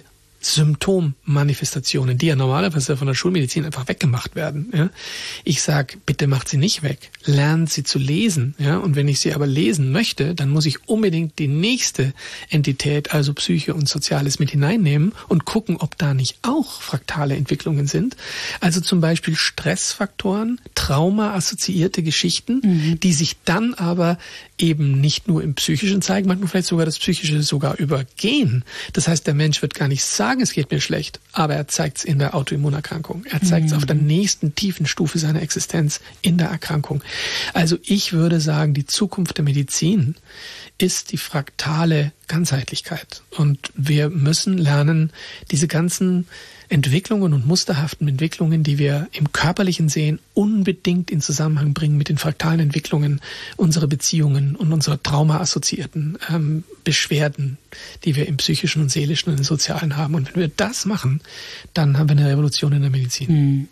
Speaker 1: Symptommanifestationen, die ja normalerweise von der Schulmedizin einfach weggemacht werden. Ja. Ich sag, bitte macht sie nicht weg, lernt sie zu lesen. Ja. Und wenn ich sie aber lesen möchte, dann muss ich unbedingt die nächste Entität, also Psyche und Soziales, mit hineinnehmen und gucken, ob da nicht auch fraktale Entwicklungen sind. Also zum Beispiel Stressfaktoren, Trauma-assoziierte Geschichten, mhm. die sich dann aber eben nicht nur im Psychischen zeigen, manchmal vielleicht sogar das Psychische sogar übergehen. Das heißt, der Mensch wird gar nicht sagen, es geht mir schlecht, aber er zeigt es in der Autoimmunerkrankung. Er zeigt es mhm. auf der nächsten tiefen Stufe seiner Existenz in der Erkrankung. Also ich würde sagen, die Zukunft der Medizin ist die fraktale Ganzheitlichkeit. Und wir müssen lernen, diese ganzen Entwicklungen und musterhaften Entwicklungen, die wir im Körperlichen sehen, unbedingt in Zusammenhang bringen mit den fraktalen Entwicklungen unserer Beziehungen und unserer traumaassoziierten ähm, Beschwerden, die wir im Psychischen und Seelischen und im Sozialen haben. Und wenn wir das machen, dann haben wir eine Revolution in der Medizin.
Speaker 3: Hm.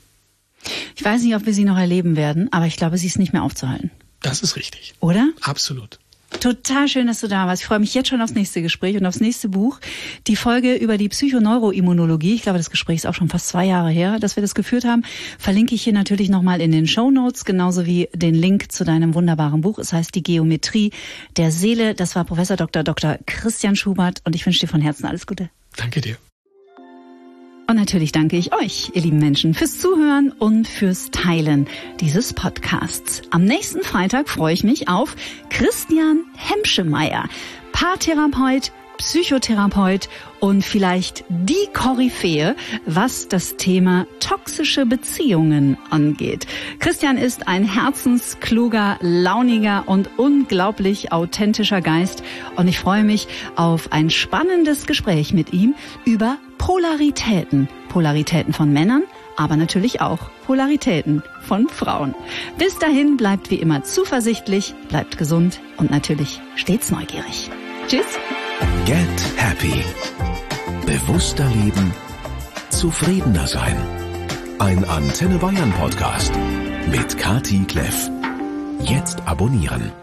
Speaker 3: Ich weiß nicht, ob wir sie noch erleben werden, aber ich glaube, sie ist nicht mehr aufzuhalten.
Speaker 1: Das ist richtig.
Speaker 3: Oder?
Speaker 1: Absolut.
Speaker 3: Total schön, dass du da warst. Ich freue mich jetzt schon aufs nächste Gespräch und aufs nächste Buch. Die Folge über die Psychoneuroimmunologie, ich glaube, das Gespräch ist auch schon fast zwei Jahre her, dass wir das geführt haben, verlinke ich hier natürlich nochmal in den Shownotes, genauso wie den Link zu deinem wunderbaren Buch. Es heißt Die Geometrie der Seele. Das war Professor Doktor Doktor Christian Schubert, und ich wünsche dir von Herzen alles Gute.
Speaker 1: Danke dir.
Speaker 3: Und natürlich danke ich euch, ihr lieben Menschen, fürs Zuhören und fürs Teilen dieses Podcasts. Am nächsten Freitag freue ich mich auf Christian Hemschemeyer, Paartherapeut, Psychotherapeut und vielleicht die Koryphäe, was das Thema toxische Beziehungen angeht. Christian ist ein herzenskluger, launiger und unglaublich authentischer Geist und ich freue mich auf ein spannendes Gespräch mit ihm über Polaritäten. Polaritäten von Männern, aber natürlich auch Polaritäten von Frauen. Bis dahin bleibt wie immer zuversichtlich, bleibt gesund und natürlich stets neugierig. Tschüss!
Speaker 2: Get Happy. Bewusster leben, zufriedener sein. Ein Antenne Bayern Podcast mit Kati Kleff. Jetzt abonnieren.